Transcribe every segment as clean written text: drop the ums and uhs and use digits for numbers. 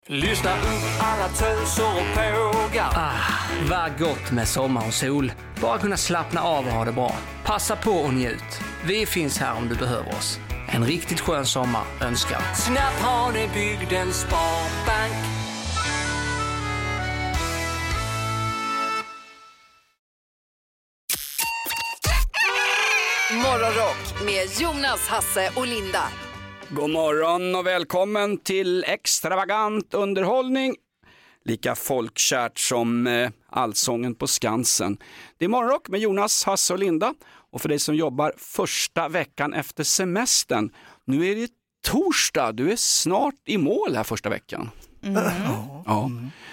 Lyssna upp alla töser och pågar. Vad gott med sommar och sol. Bara kunna slappna av och ha det bra. Passa på och njut. Vi finns här om du behöver oss. En riktigt skön sommar önskar Snabbt har ni bygdens sparbank. Morgonrock med Jonas, Hasse och Linda. God morgon och välkommen till extravagant underhållning. Lika folkkärt som Allsången på Skansen. Det är Morgonrock med Jonas, Hasse och Linda. Och för dig som jobbar första veckan efter semestern. Nu är det torsdag, du är snart i mål här första veckan. Ja.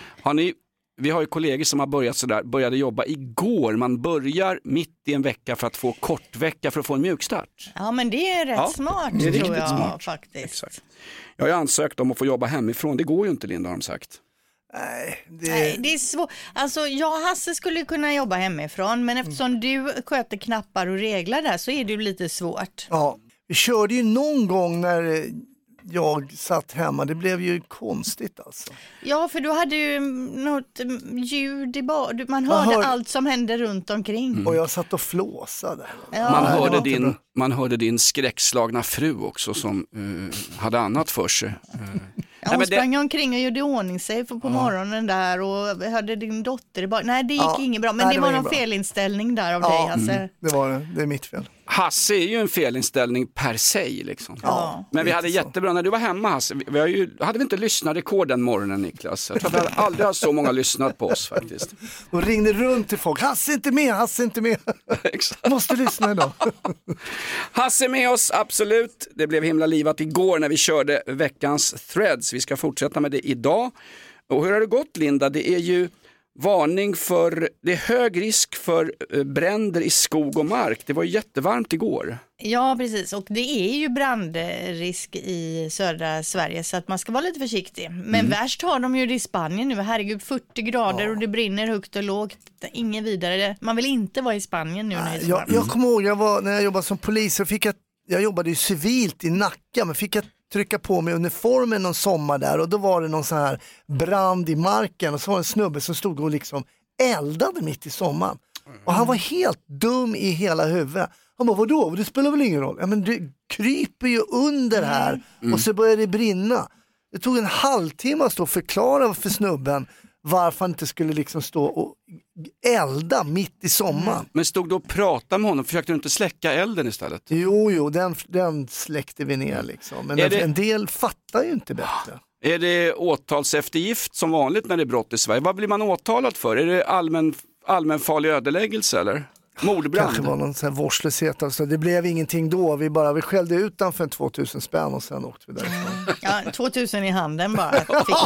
Vi har ju kollegor som har började jobba igår. Man börjar mitt i en vecka för att få kortvecka för att få en mjukstart. Ja, men det är rätt smart, det är tror jag smart. Faktiskt. Exakt. Jag har ansökt om att få jobba hemifrån. Det går ju inte, Linda, har de sagt. Nej, det är svårt. Alltså, jag och Hasse skulle kunna jobba hemifrån, men eftersom du sköter knappar och reglar där så är det ju lite svårt. Ja, vi körde ju någon gång när jag satt hemma. Det blev ju konstigt alltså. Ja, för du hade ju något ljud i man hörde allt som hände runt omkring. Och jag satt och flåsade. Ja. Man hörde din skräckslagna fru också som hade annat för sig. Ja, hon sprang omkring och gjorde ordning sig på morgonen där och hade din dotter i bak. Nej, det gick inget bra. Men det var någon felinställning där av dig, Hasse. Det var det. Det är mitt fel. Hasse är ju en felinställning per se liksom. Ja, men vi hade jättebra när du var hemma, Hasse. Hade vi inte lyssnarrekord den morgonen, Niklas? Jag tror att vi aldrig har så många lyssnat på oss faktiskt. Och ringde runt till folk. Hasse inte med. Exakt. Måste lyssna idag. Hasse med oss, absolut. Det blev himla livat igår när vi körde veckans threads. Vi ska fortsätta med det idag. Och hur har det gått, Linda? Det är ju varning det är hög risk för bränder i skog och mark. Det var ju jättevarmt igår. Ja, precis. Och det är ju brandrisk i södra Sverige så att man ska vara lite försiktig. Men värst har de ju det i Spanien nu. Herregud, 40 grader och det brinner högt och lågt. Ingen vidare. Man vill inte vara i Spanien nu. Jag kommer ihåg, när jag jobbade som polis så jag jobbade ju civilt i Nacka, men fick jag trycka på mig uniformen någon sommar där och då var det någon sån här brand i marken och så var det en snubbe som stod och liksom eldade mitt i sommaren. Och han var helt dum i hela huvudet. Han bara, vadå? Det spelar väl ingen roll? Ja, men det kryper ju under här och så börjar det brinna. Det tog en halvtimme att stå och förklara för snubben varför han inte skulle liksom stå och elda mitt i sommaren. Men stod du och pratade med honom? Försökte du inte släcka elden istället? Jo, den släckte vi ner liksom. Men en del fattar ju inte bättre. Är det åtalseftergift som vanligt när det är brott i Sverige? Vad blir man åtalad för? Är det allmänfarlig ödeläggelse eller? Mordbrand? Kanske var någon sån här vårdslöshet. Alltså. Det blev ingenting då. Vi skällde ut den för 2000 spänn och sen åkte vi därifrån. Ja, 2000 i handen bara.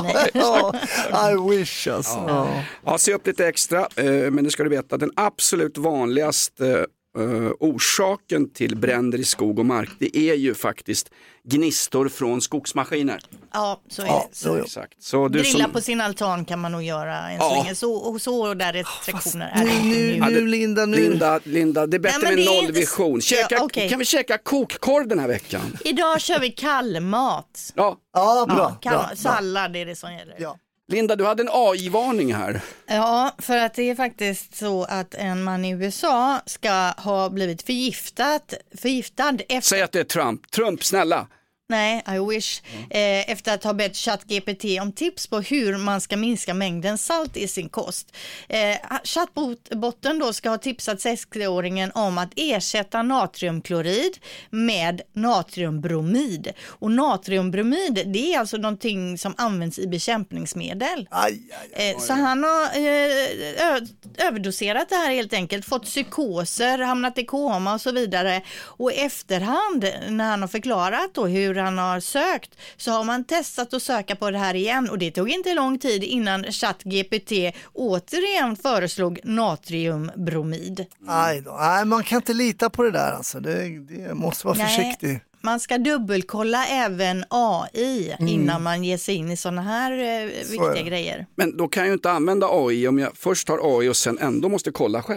I wish alltså. Ja, se upp lite extra. Men nu ska du veta, den absolut vanligaste orsaken till bränder i skog och mark, det är ju faktiskt gnistor från skogsmaskiner. Ja, så är det. Så. Exakt. Så grilla på sin altan kan man nog göra en sväng. Så där restriktioner är det nu Linda, det är bättre med nollvision. Kan vi käka kokkorv den här veckan? Idag kör vi kallmat. Ja, bra. Sallad är det som gäller. Ja. Linda, du hade en AI-varning här. Ja, för att det är faktiskt så att en man i USA ska ha blivit förgiftad efter... Säg att det är Trump, snälla. Nej, I wish. Efter att ha bett ChatGPT om tips på hur man ska minska mängden salt i sin kost. Chatbotten då ska ha tipsat 60-åringen om att ersätta natriumklorid med natriumbromid. Och natriumbromid, det är alltså någonting som används i bekämpningsmedel. Så han har överdoserat det här helt enkelt, fått psykoser, hamnat i koma och så vidare. Och efterhand, när han har förklarat då hur han har sökt, så har man testat att söka på det här igen och det tog inte lång tid innan ChatGPT återigen föreslog natriumbromid. Nej, man kan inte lita på det där alltså. Det måste vara försiktig. Man ska dubbelkolla även AI innan man ger sig in i såna här viktiga grejer. Men då kan jag ju inte använda AI om jag först har AI och sen ändå måste kolla själv.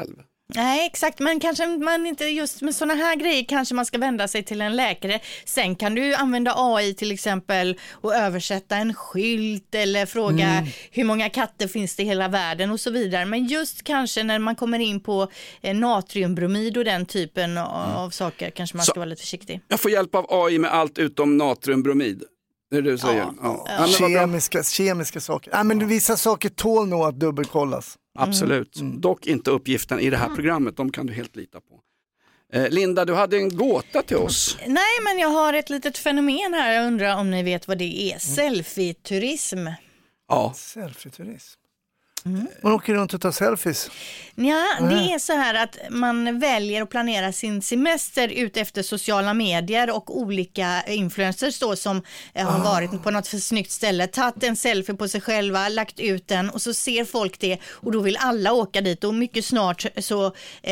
Nej, exakt, men kanske man inte just med såna här grejer kanske man ska vända sig till en läkare. Sen kan du använda AI till exempel och översätta en skylt eller fråga hur många katter finns det i hela världen och så vidare. Men just kanske när man kommer in på natriumbromid och den typen av saker kanske man ska vara lite försiktig. Jag får hjälp av AI med allt utom natriumbromid. Det är det du säger? Ja. Kemiska saker. Nej, men vissa saker tål nog att dubbelkollas. Absolut. Dock inte uppgiften i det här programmet. De kan du helt lita på. Linda, du hade en gåta till oss. Nej, men jag har ett litet fenomen här. Jag undrar om ni vet vad det är. Selfie-turism. Ja. Selfie-turism. Man åker runt och tar selfies. Ja, det är så här att man väljer att planera sin semester ut efter sociala medier och olika influencers då som har varit på något för snyggt ställe, tagit en selfie på sig själva, lagt ut den och så ser folk det och då vill alla åka dit och mycket snart så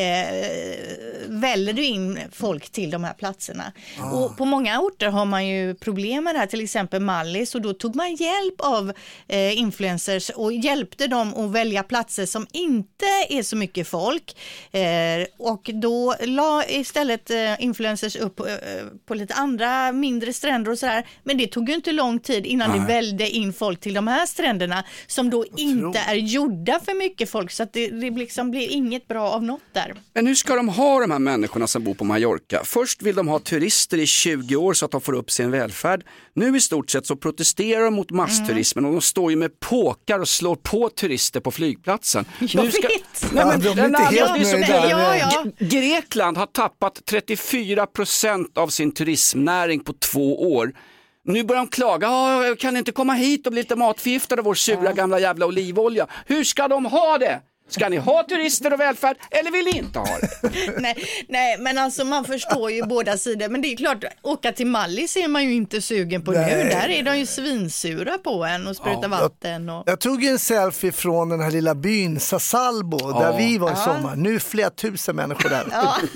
väljer du in folk till de här platserna. Och på många orter har man ju problem med det här, till exempel Mallis, och då tog man hjälp av influencers och hjälpte dem att välja platser som inte är så mycket folk och då la istället influencers upp på lite andra mindre stränder och sådär, men det tog ju inte lång tid innan det välde in folk till de här stränderna som då inte är gjorda för mycket folk, så att det liksom blir inget bra av något där. Men hur ska de ha de här människorna som bor på Mallorca? Först vill de ha turister i 20 år så att de får upp sin välfärd. Nu i stort sett så protesterar de mot massturismen och de står ju med påkar och slår på turister på flygplatsen. Jag vet! Nej, men de är inte helt nöjda. Grekland har tappat 34% av sin turismnäring på 2 år. Nu börjar de klaga, kan inte komma hit och bli lite matförgiftade av vår sura gamla jävla olivolja. Hur ska de ha det? Ska ni ha turister och välfärd eller vill ni inte ha det? nej, men alltså man förstår ju båda sidor. Men det är klart, åka till Mallis är man ju inte sugen på nu. Där är de ju svinsura på en och spruta vatten. Jag tog ju en selfie från den här lilla byn Sasalbo där vi var i sommar. Nu flera tusen människor där.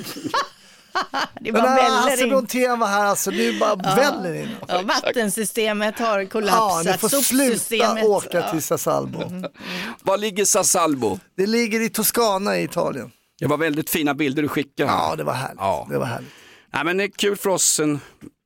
Det bara väller in. Brontén var här, alltså nu bara väller in. Ja, vattensystemet har kollapsat. Ja, ni får sluta åka till Sasalbo. Var ligger Sasalbo? Det ligger i Toscana i Italien. Det var väldigt fina bilder du skickade. Ja, det var härligt. Ja. Det var härligt. Nej, men det är kul för oss. En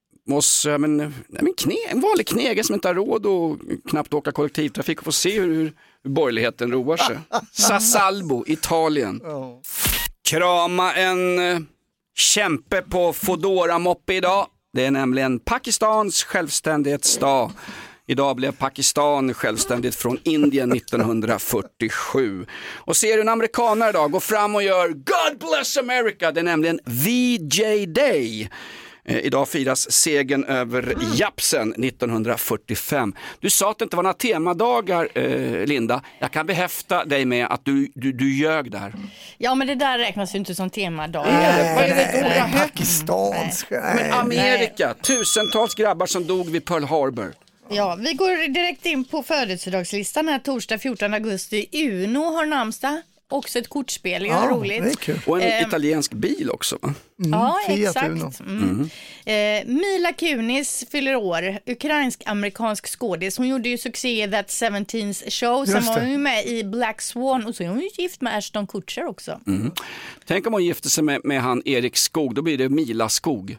vanlig knege som inte har råd och knappt åka kollektivtrafik och få se hur borgerligheten roar sig. Sasalbo, Italien. Krama en kämpe på Fodora-moppe idag. Det är nämligen Pakistans självständighetsdag. Idag blev Pakistan självständigt från Indien 1947. Och ser du en amerikaner idag gå fram och gör God bless America. Det är nämligen VJ Day. Idag firas segern över Japsen 1945. Du sa att det inte var några temadagar, Linda. Jag kan behäfta dig med att du ljög där. Ja, men det där räknas ju inte som temadagar. Vad är det då? Pakistans. Men Amerika, tusentals grabbar som dog vid Pearl Harbor. Ja, vi går direkt in på födelsedagslistan här torsdag 14 augusti. Uno har namnsdag. Också ett kortspel, ja, roligt. Det är kul. Och en italiensk bil också, va? Ja, exakt. Mila Kunis fyller år, ukrainsk-amerikansk skådis. Hon gjorde ju succé i That 17's Show. Sen var hon ju med i Black Swan och så är hon ju gift med Ashton Kutcher också. Tänk om hon gifter sig med han Erik Skog, då blir det Mila Skog.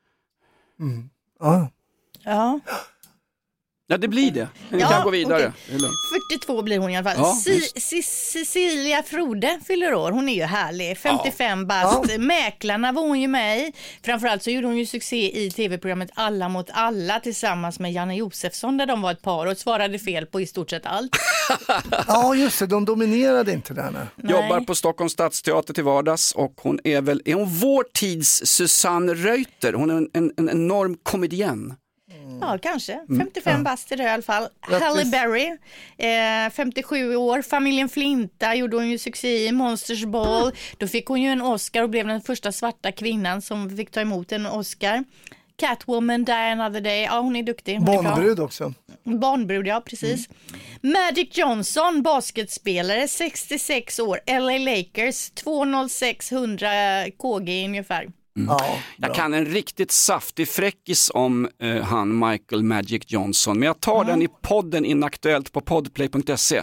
Ja. Ja, det blir det. Vi kan gå vidare. Okay. 42 blir hon i alla fall. Ja, Cecilia Frode fyller år. Hon är ju härlig. 55 bast. Ja. Mäklarna var hon ju med i. Framförallt så gjorde hon ju succé i tv-programmet Alla mot alla tillsammans med Janne Josefsson där de var ett par och svarade fel på i stort sett allt. Ja, just det. De dominerade inte där. Jobbar på Stockholms stadsteater till vardags och hon är hon vår tids Susanne Reuter. Hon är en enorm komedienn. Ja, kanske. 55 bast är det i alla fall. Halle Berry, 57 år. Familjen Flinta gjorde hon ju succé i Monsters Ball. Då fick hon ju en Oscar och blev den första svarta kvinnan som fick ta emot en Oscar. Catwoman, Die Another Day. Ja, hon är duktig. Barnbrud också. Barnbrud, ja, precis. Magic Johnson, basketspelare, 66 år. LA Lakers, 20600 KG ungefär. Ja, jag kan en riktigt saftig fräckis om han Michael Magic Johnson, men jag tar den i podden Inaktuellt på podplay.se.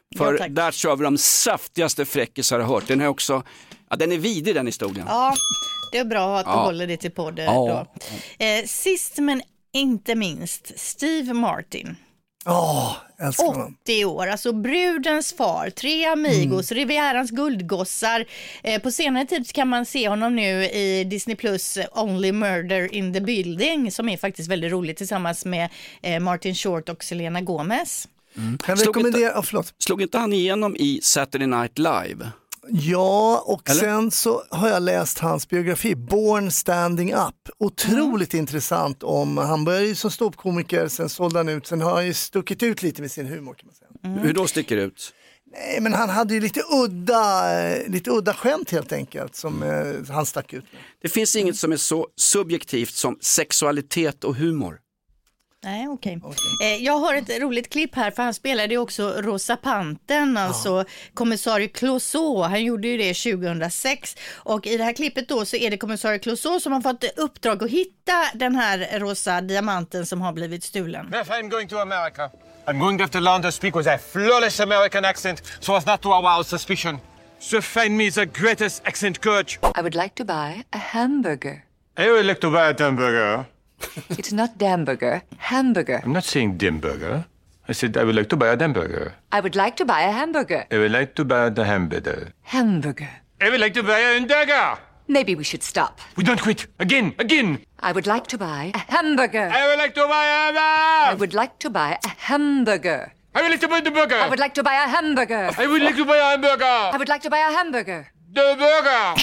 För där kör vi de saftigaste fräckisar jag har hört. Den är också, den är vidrig den historien. Ja, det är bra att du håller det till podden då. Sist men inte minst, Steve Martin. Älskar honom. 80 år, alltså brudens far, 3 amigos, Rivierans guldgossar. På senare tid kan man se honom nu i Disney Plus Only Murder in the Building, som är faktiskt väldigt roligt, tillsammans med Martin Short och Selena Gomez. Kan jag rekommendera, Slog inte han igenom i Saturday Night Live? Ja, och sen så har jag läst hans biografi Born Standing Up. Otroligt intressant om, han började ju som ståuppkomiker, sen sålde han ut, sen har han ju stuckit ut lite med sin humor kan man säga. Hur då sticker det ut? Nej, men han hade ju lite udda skämt helt enkelt som han stack ut med. Det finns inget som är så subjektivt som sexualitet och humor. Nej, okej. Jag har ett roligt klipp här, för han spelade ju också Rosa Pantern, alltså kommissarie Clouseau. Han gjorde ju det 2006, och i det här klippet då så är det kommissarie Clouseau som har fått uppdrag att hitta den här rosa diamanten som har blivit stulen. If I'm going to America, I'm going to have to learn to speak with a flawless American accent so as not to arouse suspicion. So find me the greatest accent coach. I would like to buy a hamburger. I would like to buy a hamburger. It's not Damburger, hamburger. I'm not saying dimburger. I said I would like to buy a hamburger. I would like to buy a hamburger. I would like to buy the hamburger. Hamburger. I would like to buy a hamburger. Maybe we should stop. We don't quit. Again. I would like to buy a hamburger. I would like to buy a hamburger. I would like to buy a hamburger. I would like to buy the burger. I would like to buy a hamburger. I would like to buy a hamburger. I would like to buy a hamburger. The burger.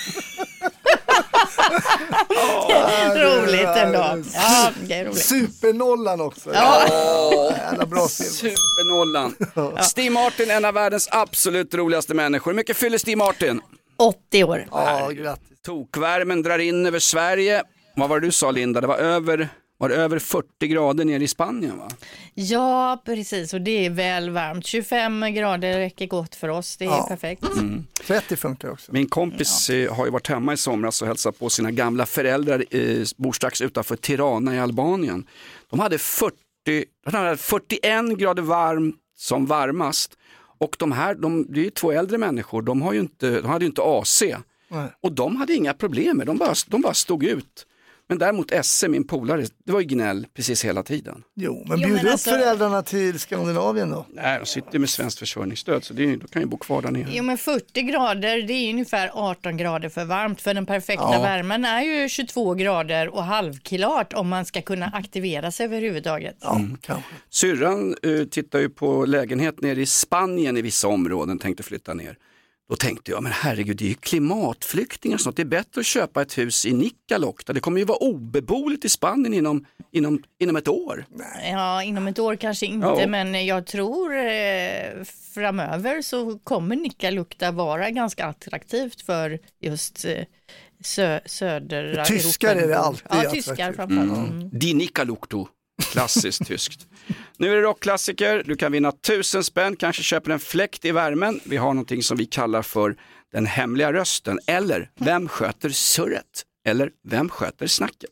Roligt ändå. Ja, det är roligt. Supernollan också. Jävla bra film. Supernollan. Steve Martin, en av världens absolut roligaste människor. Hur mycket fyller Steve Martin? 80 år. Ja, grattis. Tokvärmen drar in över Sverige. Vad var det du sa, Linda? Det var över 40 grader nere i Spanien, va? Ja, precis. Och det är väl varmt. 25 grader räcker gott för oss. Det är perfekt. 30 funkar också. Min kompis har ju varit hemma i somras och hälsat på sina gamla föräldrar, bor strax utanför Tirana i Albanien. De hade 41 grader varmt som varmast. Och det är ju 2 äldre människor, de hade ju inte AC. Nej. Och de hade inga problem med, de bara stod ut. Men däremot Esse, min polare, det var ju gnäll precis hela tiden. Jo, men bjud upp föräldrarna till Skandinavien då. Nej, de sitter med svenskt försörjningsstöd, så då kan ju bo kvar där nere. Jo, men 40 grader, det är ungefär 18 grader för varmt. För den perfekta värmen är ju 22 grader och halvklart om man ska kunna aktivera sig överhuvudtaget. Ja, kanske. Syrran tittar ju på lägenhet nere i Spanien i vissa områden, tänkte flytta ner. Då tänkte jag, men herregud, det är ju klimatflyktingar och sånt. Det är bättre att köpa ett hus i Nikkaluokta. Det kommer ju vara obeboeligt i Spanien inom ett år. Ja, inom ett år kanske inte, men jag tror framöver så kommer Nikkaluokta vara ganska attraktivt för just södra tyskar Europa. Är det alltid. Ja, tyskar framförallt. Die Nikkaluokta. Klassiskt tyskt. Nu är det rockklassiker. Du kan vinna 1000 spänn. Kanske köper en fläkt i värmen. Vi har någonting som vi kallar för den hemliga rösten. Eller vem sköter surret? Eller vem sköter snacket?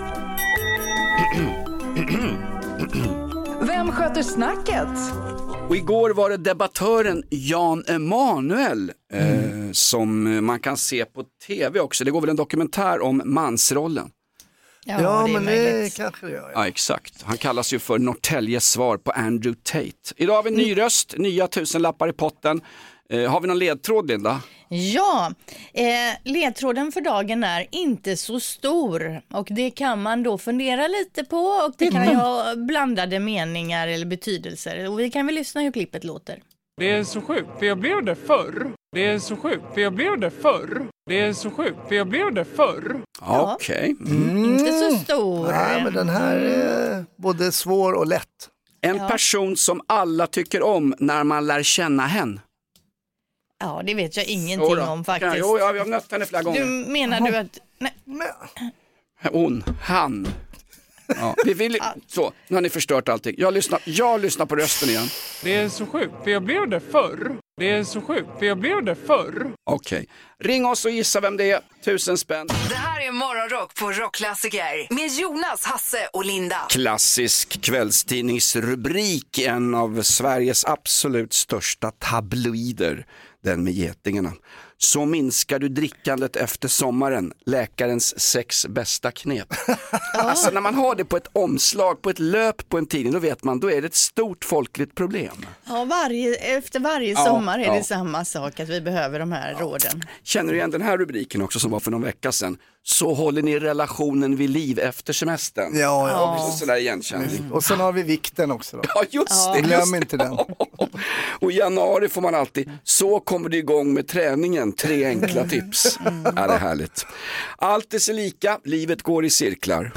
Vem sköter snacket? Och igår var det debattören Jan Emanuel som man kan se på tv också. Det går väl en dokumentär om mansrollen. Ja, det men det kanske det gör. Ja, exakt. Han kallas ju för Norrtäljes svar på Andrew Tate. Idag har vi en ny röst, nya 1000-lappar i potten. Har vi någon ledtråd, Linda? Ja, ledtråden för dagen är inte så stor, och det kan man då fundera lite på, och det kan ju ha blandade meningar eller betydelser, och vi kan väl lyssna hur klippet låter. Det är så sjukt, för jag blev det förr. Det är så sjukt, för jag blev det förr. Det är så sjukt, för jag blev det förr. Okej. Inte så stor. Nej, men den här är både svår och lätt. En person som alla tycker om när man lär känna henne. Ja, det vet jag ingenting om faktiskt. Jo, jag har mött henne flera gånger. Menar du att... Nej. Han. Ja, vi vill, så, nu har ni förstört allting. Jag lyssnar på rösten igen. Det är så sjukt, för jag blev det förr. Det är så sjukt, för jag blev det förr. Okej. Ring oss och gissa vem det är. 1000 spänn. Det här är Morgonrock på Rockklassiker med Jonas, Hasse och Linda. Klassisk kvällstidningsrubrik, en av Sveriges absolut största tabloider, den med getingarna. Så minskar du drickandet efter sommaren, läkarens 6 bästa knep. Alltså när man har det på ett omslag, på ett löp på en tidning, då vet man, då är det ett stort folkligt problem. Ja, efter varje sommar är det samma sak, att vi behöver de här råden. Känner du igen den här rubriken också som var för någon vecka sedan? Så håller ni relationen vid liv efter semestern. Ja. Också sådär igenkänning. Och sen har vi vikten också då. Ja, just det. Glöm inte den. Och i januari får man alltid, så kommer det igång med träningen, 3 enkla tips. Ja, det är härligt. Allt är sig lika, livet går i cirklar.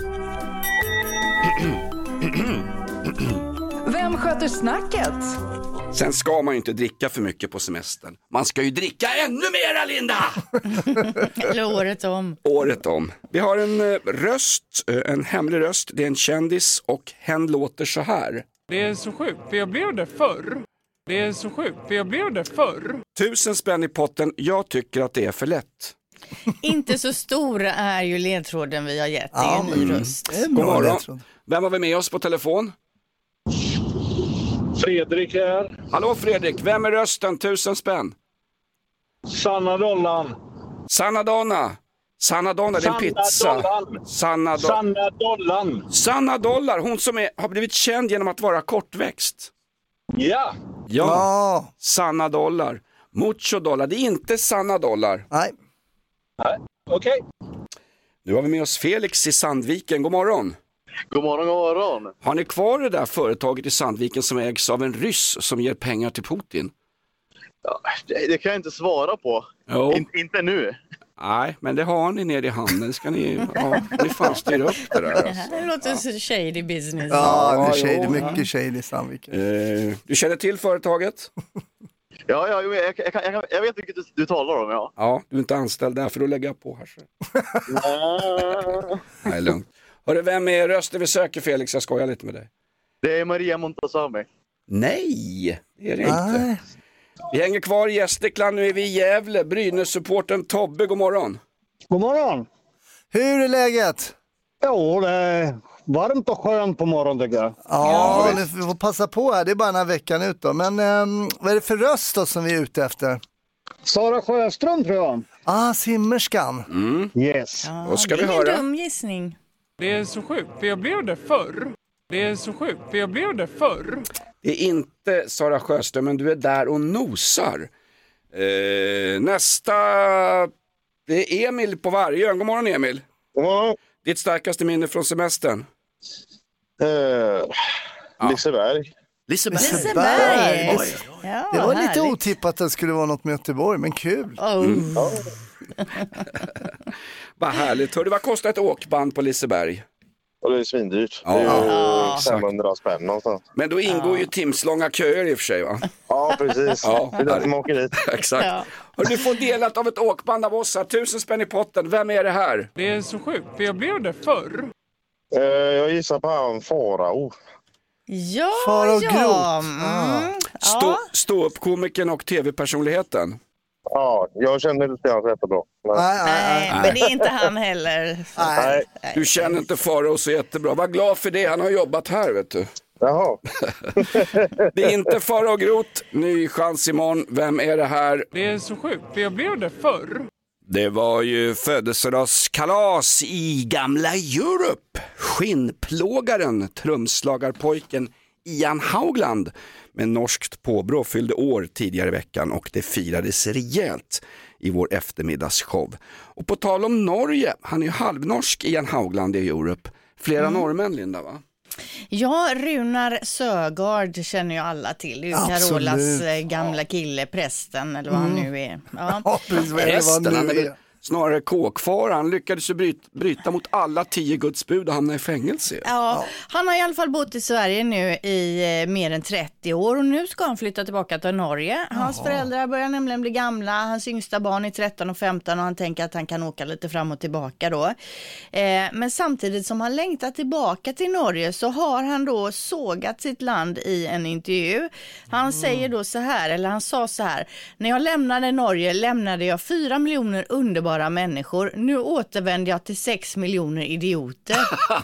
Vem sköter snacket? Sen ska man ju inte dricka för mycket på semestern. Man ska ju dricka ännu mera, Linda! Eller året om. Året om. Vi har en röst, en hemlig röst. Det är en kändis och hen låter så här. Det är så sjukt, för jag blev det förr. Det är så sjukt, för jag blev det förr. 1000 spänn i potten. Jag tycker att det är för lätt. Inte så stora är ju ledtråden vi har gett. Det är en ny röst. God morgon. Vem har vi med oss på telefon? Fredrik här. Hallå Fredrik, vem är rösten? 1000 spänn. Sanna Dollan. Sanna Donna. Sanna Donna, det är en pizza. Sanna Dollan. Sanna Dollar, hon som har blivit känd genom att vara kortväxt. Ja. Sanna Dollar. Mucho Dollar, det är inte Sanna Dollar. Nej. Okej. Nu har vi med oss Felix i Sandviken, god morgon. God morgon. Har ni kvar det där företaget i Sandviken som ägs av en ryss som ger pengar till Putin? Ja, det kan jag inte svara på. Inte nu. Nej, men det har ni nere i hamnen. Ska ni fan styra upp det där. Det här låter så shady business. Ja, det är shady, mycket shady i Sandviken. Du känner till företaget? Ja, jag vet vilket du talar om, ja. Ja, du är inte anställd där, för då lägger jag på här. Nej, lugnt. Hörru, vem är rösten vi söker, Felix? Jag skojar lite med dig. Det är Maria Montazami. Nej, det är det inte. Vi hänger kvar i Gästrikland, nu är vi i Gävle. Brynäs-supporten Tobbe, god morgon. God morgon. Hur är läget? Jo, det är varmt och skönt på morgonen tycker jag. Ja, vi får passa på här. Det är bara den här veckan ut då. Men vad är det för röst då som vi är ute efter? Sara Sjöström tror jag. Simmerskan. Yes. Då ska vi det är höra. en dum gissning. Det är så sjukt, för jag blev det förr. Det är så sjukt, för jag blev det förr. Det är inte Sara Sjöström, men du är där och nosar. Nästa, det är Emil på Vargön. God morgon Emil. God morgon. Ditt starkaste minne från semestern? Liseberg. Liseberg. Ja, det var härligt. lite otippat att det skulle vara något med Göteborg, men kul. Vad härligt. Hörde, vad kostar ett åkband på Liseberg? Och det är svindyrt. Ja. Det är ju 500 spänn någonstans. Men då ingår ju timslånga köer i och för sig, va? Ja, precis. Det är därför man åker dit. Exakt. Hör, du får delat av ett åkband av oss här. 1000 spänn i potten. Vem är det här? Det är så sjukt, för jag blev det förr. Jag gissar på han Farao. Farao Groth. Stå upp komikern och tv-personligheten. Ja, jag känner lite grann jättebra. Nej, men det är inte han heller. Nej. Du känner inte Farao så jättebra. Var glad för det, han har jobbat här, vet du. Jaha. Det är inte Farao Groth. Ny chans imorgon. Vem är det här? Det är så sjukt, för jag blev det förr. Det var ju födelsedagskalas i gamla Europe. Skinnplågaren, trumslagarpojken Ian Haugland med norskt påbrå fyllde år tidigare i veckan och det firades rejält i vår eftermiddagsshow. Och på tal om Norge, han är ju halvnorsk Ian Haugland i Europe. Flera norrmän, Linda, va? Ja, Runar Sögaard känner ju alla till. Det är ju Carolas gamla kille, prästen eller vad han nu är. Ja. Prästen, snarare kåkfar. Han lyckades ju bryta mot alla 10 gudsbud och hamna i fängelse. Ja, han har i alla fall bott i Sverige nu i mer än 30 år och nu ska han flytta tillbaka till Norge. Hans föräldrar börjar nämligen bli gamla, hans yngsta barn är 13 och 15 och han tänker att han kan åka lite fram och tillbaka då. Men samtidigt som han längtar tillbaka till Norge så har han då sågat sitt land i en intervju. Han säger då så här, eller han sa så här: när jag lämnade Norge lämnade jag 4 miljoner underbara människor. Nu återvänder jag till 6 miljoner idioter.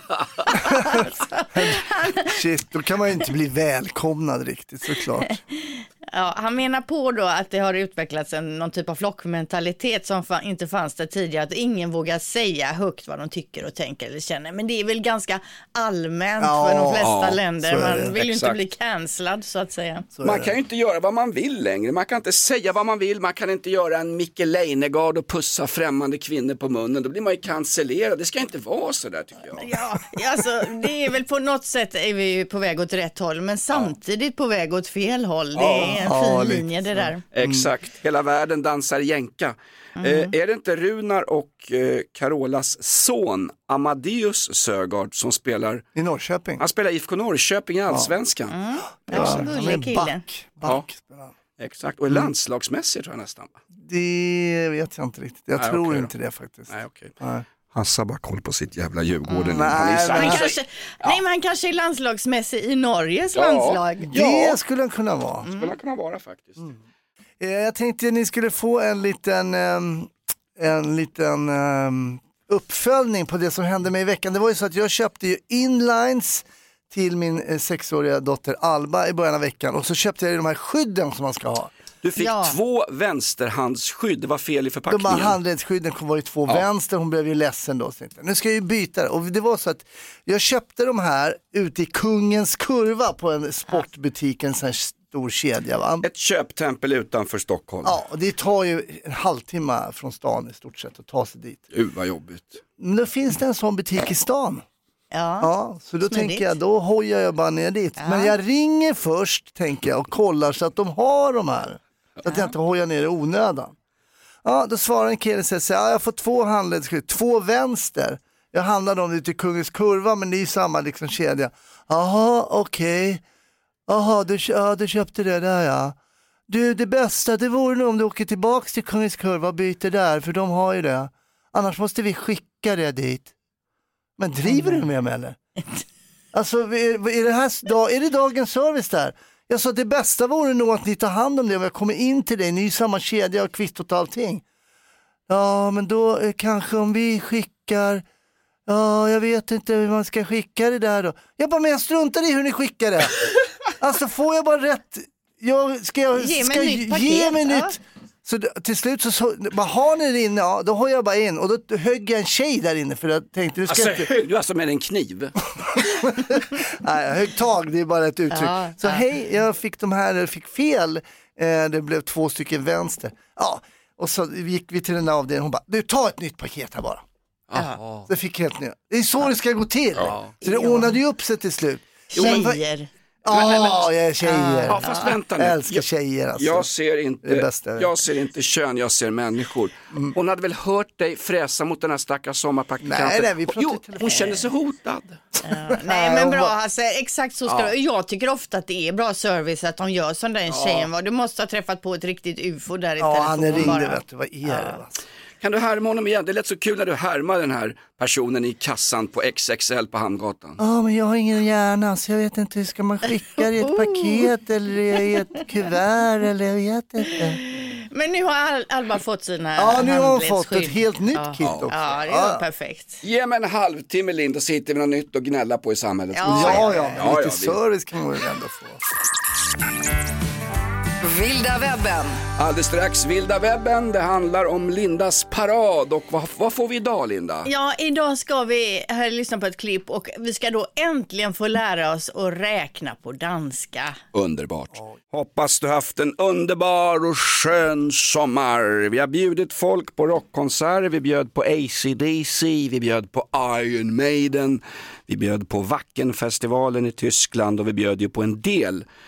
Shit, då kan man ju inte bli välkomnad riktigt, såklart. Ja, han menar på då att det har utvecklats någon typ av flockmentalitet som inte fanns där tidigare, att ingen vågar säga högt vad de tycker och tänker eller känner. Men det är väl ganska allmänt för de flesta länder. Man vill ju inte bli cancellad så att säga. Man kan ju inte göra vad man vill längre. Man kan inte säga vad man vill. Man kan inte göra en Micke Leijnegard och pussa främmande kvinnor på munnen. Då blir man ju cancellerad. Det ska inte vara så där, tycker jag. Ja, alltså det är väl på något sätt är vi ju på väg åt rätt håll, men samtidigt på väg åt fel håll. Det är en fin linje det där. Exakt, hela världen dansar jänka. Är det inte Runar och Carolas son Amadeus Sögaard som spelar i Norrköping? Han spelar IFK Norrköping i Allsvenskan. Ja, gullig kille. Back. Exakt, och landslagsmässigt tror jag nästan. Det vet jag inte riktigt. Jag tror inte det faktiskt. Nej, okej. Hassa bara koll på sitt jävla Djurgården. Han kanske är landslagsmässig i Norges landslag. Det skulle han kunna vara. Skulle han kunna vara faktiskt. Jag tänkte att ni skulle få en liten uppföljning på det som hände mig i veckan. Det var ju så att jag köpte ju inlines till min 6-åriga dotter Alba i början av veckan. Och så köpte jag de här skydden som man ska ha. Du fick 2 vänsterhandsskydd, det var fel i förpackningen. De här handledsskydden var ju 2 vänster, hon blev ju ledsen då. Nu ska jag ju byta. Och det var så att jag köpte de här ute i Kungens Kurva på en sportbutik, en sån här stor kedja. Va? Ett köptempel utanför Stockholm. Ja, och det tar ju en halvtimme från stan i stort sett att ta sig dit. Vad jobbigt. Men då finns det en sån butik i stan. Ja, så då tänker jag, då hojar jag bara ner dit. Men jag ringer först, tänker jag, och kollar så att de har de här. Så att jag inte hojar ner i onödan. Ja, då svarar en kille och säger, jag får 2 handledsskydd, 2 vänster. Jag handlade om det till Kungens Kurva, men det är ju samma liksom kedja. Jaha, okej. Jaha, du köpte det där, ja. Du, det bästa, det vore nog om du åker tillbaka till Kungens Kurva och byter där, för de har ju det. Annars måste vi skicka det dit. Men driver du med mig eller? Alltså, är det dagens service där? Jag sa, det bästa vore nog att ni tar hand om det om jag kommer in till dig. Ni är ju samma kedja och kvittot och allting. Ja, men då kanske om vi skickar... Ja, jag vet inte hur man ska skicka det där då. Jag bara, men jag struntar i hur ni skickar det. Alltså, får jag bara rätt... Ge mig nytt. Så till slut så bara, har ni det inne, då har jag bara in. Och då högg jag en tjej där inne för jag tänkte... Du alltså med en kniv? Nej, högg tag, det är bara ett uttryck. Så hej, jag fick de här, jag fick fel. Det blev 2 stycken vänster. Ja, och så gick vi till den där avdelningen. Hon bara, du tar ett nytt paket här bara. Så jag fick helt nya. Det är så det ska gå till. Så det ordnade ju upp sig till slut. Tjejer. Jag är tjejer. Ja, fast vänta nu. Jag älskar tjejer alltså. Jag ser inte kön, jag ser människor. Hon hade väl hört dig fräsa mot den här stackars sommarpraktikanten. Nej, vi pratade hon kände sig hotad. Nej, men bra, alltså, exakt så ska det. Jag tycker ofta att det är bra service att de gör som den tjejen var. Du måste ha träffat på ett riktigt ufo där i telefon. Han ringde, vet du, vad är det? Alltså? Kan du härma honom igen? Det lät så kul när du härmar den här personen i kassan på XXL på Hamngatan. Ja, men jag har ingen hjärna så jag vet inte, hur ska man skicka det i ett paket eller i ett kuvert eller jag vet inte. Men nu har Alba fått sina nu har hon fått ett helt nytt kit också. Ja, det är perfekt. Ge mig en halvtimme, Linda, så hittar vi något nytt att gnälla på i samhället. Lite service kan man väl ändå få. Vilda webben. Alldeles strax Vilda webben. Det handlar om Lindas parad. Och vad får vi idag, Linda? Ja, idag ska vi lyssna på ett klipp och vi ska då äntligen få lära oss att räkna på danska. Underbart. Hoppas du haft en underbar och skön sommar. Vi har bjudit folk på rockkonsert. Vi bjöd på AC/DC. Vi bjöd på Iron Maiden. Vi bjöd på Wackenfestivalen i Tyskland och vi bjöd ju på en del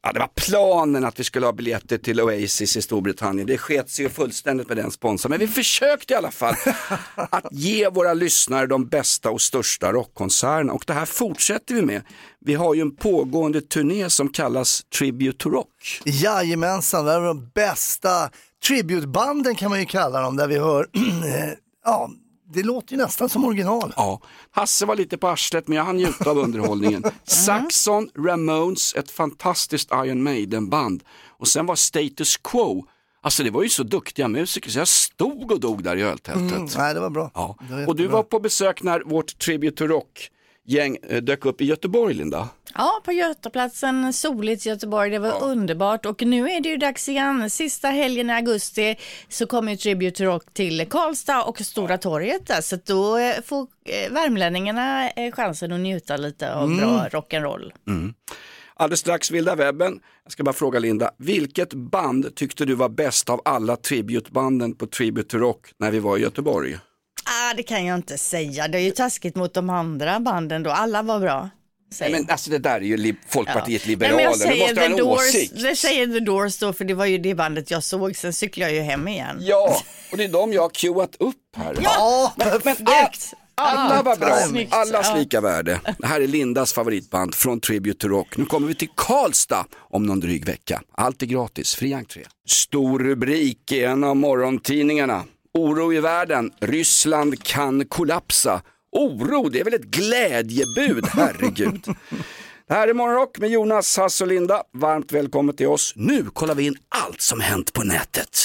Ja, det var planen att vi skulle ha biljetter till Oasis i Storbritannien. Det sket sig ju fullständigt med den sponsorn. Men vi försökte i alla fall att ge våra lyssnare de bästa och största rockkonserterna. Och det här fortsätter vi med. Vi har ju en pågående turné som kallas Tribute to Rock. Jajamensan, det är de bästa tributebanden kan man ju kalla dem. Där vi hör, ja, det låter ju nästan som original. Ja, Hasse var lite på arslet men jag hann njuta av underhållningen. Saxon, Ramones, ett fantastiskt Iron Maiden-band. Och sen var Status Quo. Alltså det var ju så duktiga musiker så jag stod och dog där i öltältet. Nej, det var bra. Ja. Var och du var på besök när vårt Tribute to Rock-gäng dök upp i Göteborg, Linda. Ja, på Götaplatsen, soligt Göteborg, det var underbart och nu är det ju dags igen. Sista helgen i augusti så kommer ju Tribute to Rock till Karlstad och Stora torget där, så då får värmlänningarna chansen att njuta lite av bra rock'n'roll. Alldeles strax vilda webben. Jag ska bara fråga Linda, vilket band tyckte du var bäst av alla tributebanden på Tribute to Rock när vi var i Göteborg? Det kan jag inte säga, det är ju taskigt mot de andra banden då, alla var bra. Nej, men alltså det där är ju Folkpartiet liberaler. Nej, men du måste ha en åsikt. Det säger The Doors då, för det var ju det bandet jag såg, sen cyklar jag ju hem igen. Ja, och det är de jag har queuat upp här. Ja, men alla var bra, allas lika värde. Det här är Lindas favoritband från Tribute to Rock. Nu kommer vi till Karlstad om någon dryg vecka. Allt är gratis, fri entré. Stor rubrik i en av morgontidningarna. Oro i världen, Ryssland kan kollapsa. Oro, det är väl ett glädjebud, herregud. Det här är Morgonrock med Jonas, Hasse och Linda. Varmt välkommen till oss. Nu kollar vi in allt som hänt på nätet.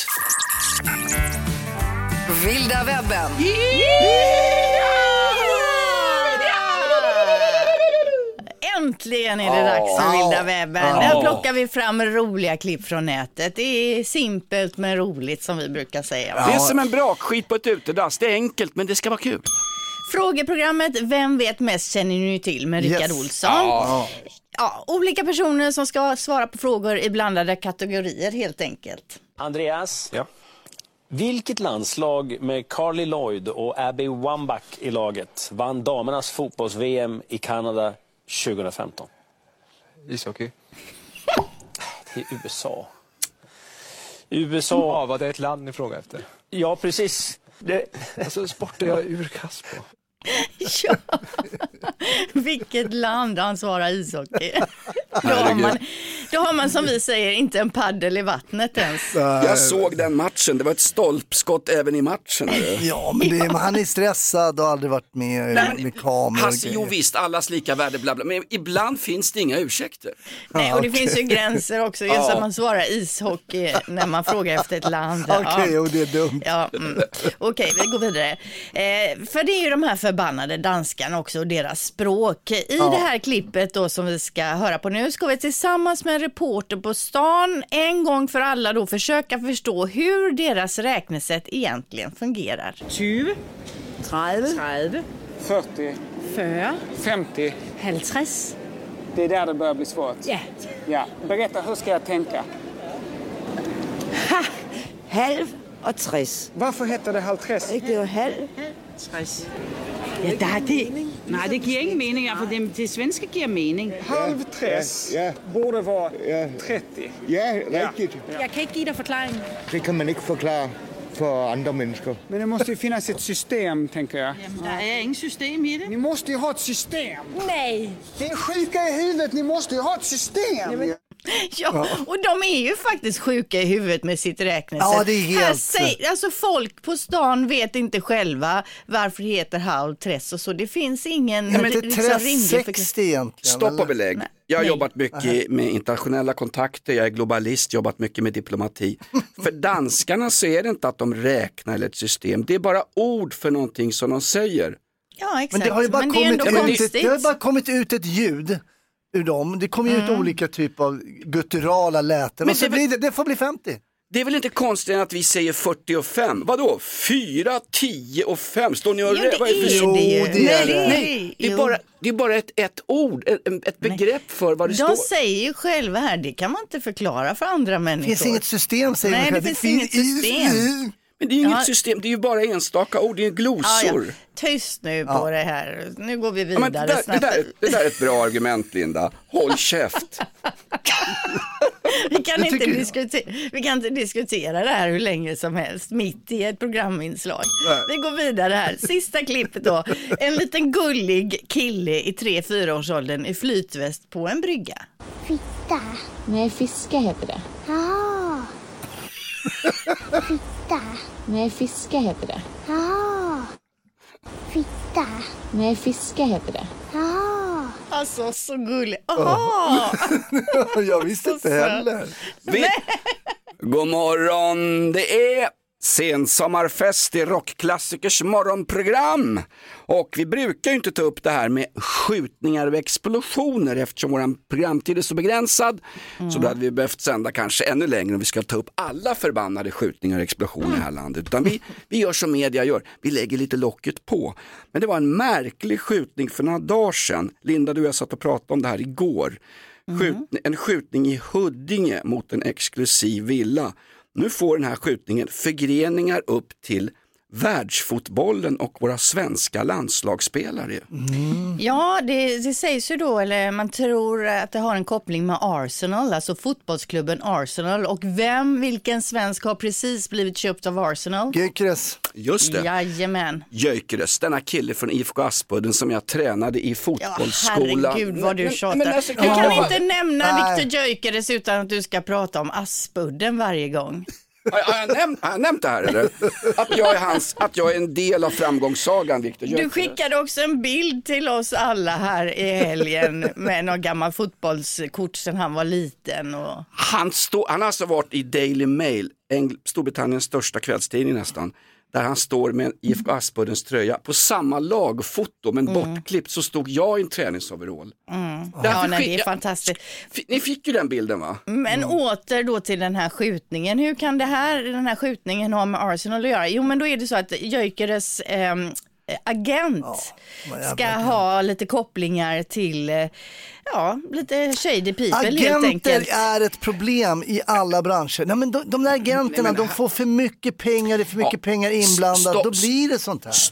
Vilda webben. Äntligen är det dags för vilda webben. Där plockar vi fram roliga klipp från nätet. Det är simpelt men roligt som vi brukar säga. Det är som en brakskit på ett utedass. Det är enkelt men det ska vara kul. Frågeprogrammet Vem vet mest känner ni till med Rickard Olsson. Ja, olika personer som ska svara på frågor i blandade kategorier helt enkelt. Andreas, vilket landslag med Carly Lloyd och Abby Wambach i laget vann damernas fotbolls-VM i Kanada 2015? Ishockey. Det är USA. Ja, var det ett land ni frågade efter? Ja, precis. Alltså sport är jag urkast på. Ja, vilket land han svarar ishockey. Då har man som vi säger inte en paddel i vattnet ens. Jag såg den matchen, det var ett stolpskott även i matchen. Ja, men han är stressad och har aldrig varit med kameror. Hasse, jo visst, allas lika värde, bla bla. Men ibland finns det inga ursäkter. Nej, och det finns ju gränser också. Just att man svarar ishockey när man frågar efter ett land. Okej, och det är dumt. Ja, Okej, vi går vidare. För det är ju de här förbannade danskarna också och deras språk. I det här klippet då som vi ska höra på nu ska vi tillsammans med en reporter på stan en gång för alla då försöka förstå hur deras räknesätt egentligen fungerar. 20, 30, 40, 50, 50. Det är där det börjar bli svårt. Ja. Berätta, hur ska jag tänka? Halv och 30. Varför heter det halvtress? Det är ju halv 30. Ja, det ger ingen mening, för det svenska ger mening. Halvtress borde vara 30. Ja, riktigt. Jag kan inte ge dig förklaring. Det kan man inte förklara för andra människor. Men det måste ju finnas ett system, tänker jag. Det är ingen system i det. Ni måste ju ha ett system. Nej. Det är sjuka i huvudet, ni måste ju ha ett system. Ja, och de är ju faktiskt sjuka i huvudet med sitt räknesätt. Ja, det är helt... Alltså folk på stan vet inte själva varför det heter halvtress och så. Det finns ingen rimlig förklaring. Stopp och belägg. Jag har jobbat mycket med internationella kontakter, jag är globalist, jobbat mycket med diplomati. För danskarna så är det inte att de räknar eller ett system, det är bara ord för någonting som de säger. Ja, exakt. Men det har ju bara kommit ut ett ljud ur dem. Det kommer ju ut olika typer av gutturala läten. Men det får bli 50. Det är väl inte konstigt att vi säger 40 och 5. Vadå? 4, 10 och 5. Står ni och det är bara ett ord, ett begrepp för vad det står. De säger ju själva här, det kan man inte förklara för andra människor. Det finns inget system, säger det finns inget system. Men det är ju inget system, det är ju bara enstaka ord, det är glosor. Ja. Tyst nu på det här. Nu går vi vidare. Ja, det där är ett bra argument, Linda. Håll käft. Vi kan inte diskutera det här hur länge som helst, mitt i ett programinslag. Vi går vidare här. Sista klippet då. En liten gullig kille i 3-4-årsåldern i flytväst på en brygga. Fitta. Nej, fiska heter det. Ja. Fitta. Nej, fiska heter det. Ja. Fitta. Nej, fiska heter det. Ja. Alltså, så gullig. Aha. Jag visste inte heller. God morgon, det är sensommarfest i Rockklassikers morgonprogram. Och vi brukar ju inte ta upp det här med skjutningar och explosioner eftersom vår programtid är så begränsad. Så då hade vi behövt sända kanske ännu längre om vi ska ta upp alla förbannade skjutningar och explosioner i det här landet. Utan vi gör som media gör, vi lägger lite locket på. Men det var en märklig skjutning för några dagar sedan. Linda, du och jag satt och pratade om det här igår. En skjutning i Huddinge mot en exklusiv villa. Nu får den här skjutningen förgreningar upp till världsfotbollen och våra svenska landslagsspelare. Ja, det sägs ju då, eller man tror att det har en koppling med Arsenal, alltså fotbollsklubben Arsenal. Och vilken svensk har precis blivit köpt av Arsenal? Gyökeres. Just det. Jajamän. Gyökeres, denna kille från IFK Aspudden som jag tränade i fotbollsskolan. Herregud vad du tjatar. Du kan inte nämna Viktor Gyökeres utan att du ska prata om Aspudden varje gång. Har jag nämnt det här eller? Att jag är en del av framgångssagan, Viktor Gyökeres. Du skickade också en bild till oss alla här i helgen med någon gammal fotbollskort sedan han var liten. Och... Han har alltså varit i Daily Mail, Storbritanniens största kvällstidning nästan. Där han står med en IFK Aspuddens tröja. På samma lagfoto men bortklippt så stod jag i en träningsoverall. Det är fantastiskt. Ni fick ju den bilden, va? Men åter då till den här skjutningen. Hur kan den här skjutningen ha med Arsenal att göra? Jo, men då är det så att Gyökeres agent ska ha lite kopplingar till lite shady people helt enkelt. Agenter är ett problem i alla branscher. Nej, men de där agenterna, de får för mycket pengar, det är för mycket pengar inblandat. Då blir det sånt här.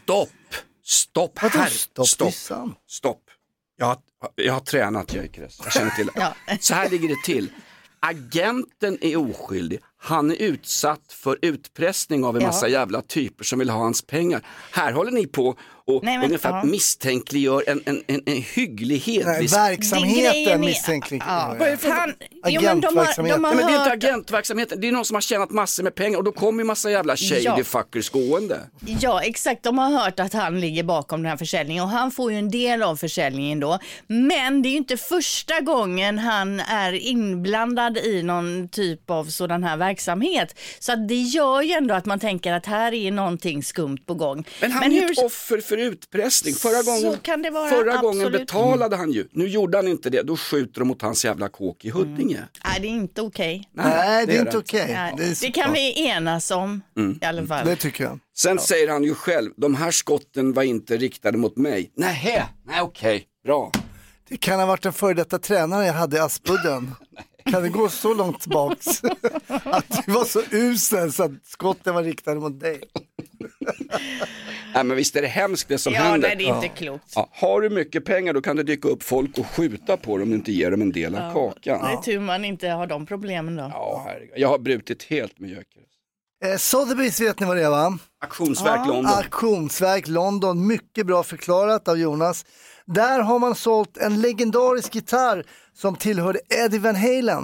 Stopp. Jag har tränat Gyökeres. Jag känner till det. Så här ligger det till. Agenten är oskyldig. Han är utsatt för utpressning av en massa jävla typer som vill ha hans pengar. Här håller ni på och ungefär misstänkliggör en hygglighet. Nej, verksamheten misstänkliggör. Vad är det för agentverksamheten? Men det är inte agentverksamheten. Det är någon som har tjänat massor med pengar och då kommer ju massa jävla shady fuckers gående. Ja, exakt. De har hört att han ligger bakom den här försäljningen och han får ju en del av försäljningen då. Men det är ju inte första gången han är inblandad i någon typ av sådan här verksamhet. Så att det gör ju ändå att man tänker att här är någonting skumt på gång. Men han är ett offer för utpressning. Förra gången betalade han ju. Nu gjorde han inte det. Då skjuter de mot hans jävla kåk i Huddinge. Nej, det är inte okej. Nej, det är inte okej. Det kan vi enas om i alla fall. Det tycker jag. Sen säger han ju själv, de här skotten var inte riktade mot mig. Nej, okej. Bra. Det kan ha varit en före detta tränare jag hade i Aspudden. Kan det gå så långt tillbaks att du var så usel så att skotten var riktade mot dig? Nej, men visst är det hemskt det som händer. Nej, det är inte klokt. Har du mycket pengar då kan det dyka upp folk och skjuta på dem om du inte ger dem en del av kakan. Det är tur man inte har de problemen då. Ja, herregud. Jag har brutit helt med Gyökeres. Sotheby's vet ni vad det är, va? Auktionsverk London. Auktionsverk London, mycket bra förklarat av Jonas. Där har man sålt en legendarisk gitarr som tillhörde Eddie Van Halen.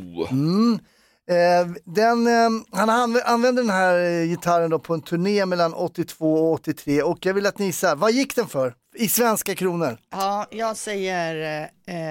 Han använde den här gitarren då på en turné mellan 82 och 83 och jag vill att ni gissar, vad gick den för i svenska kronor? Ja, jag säger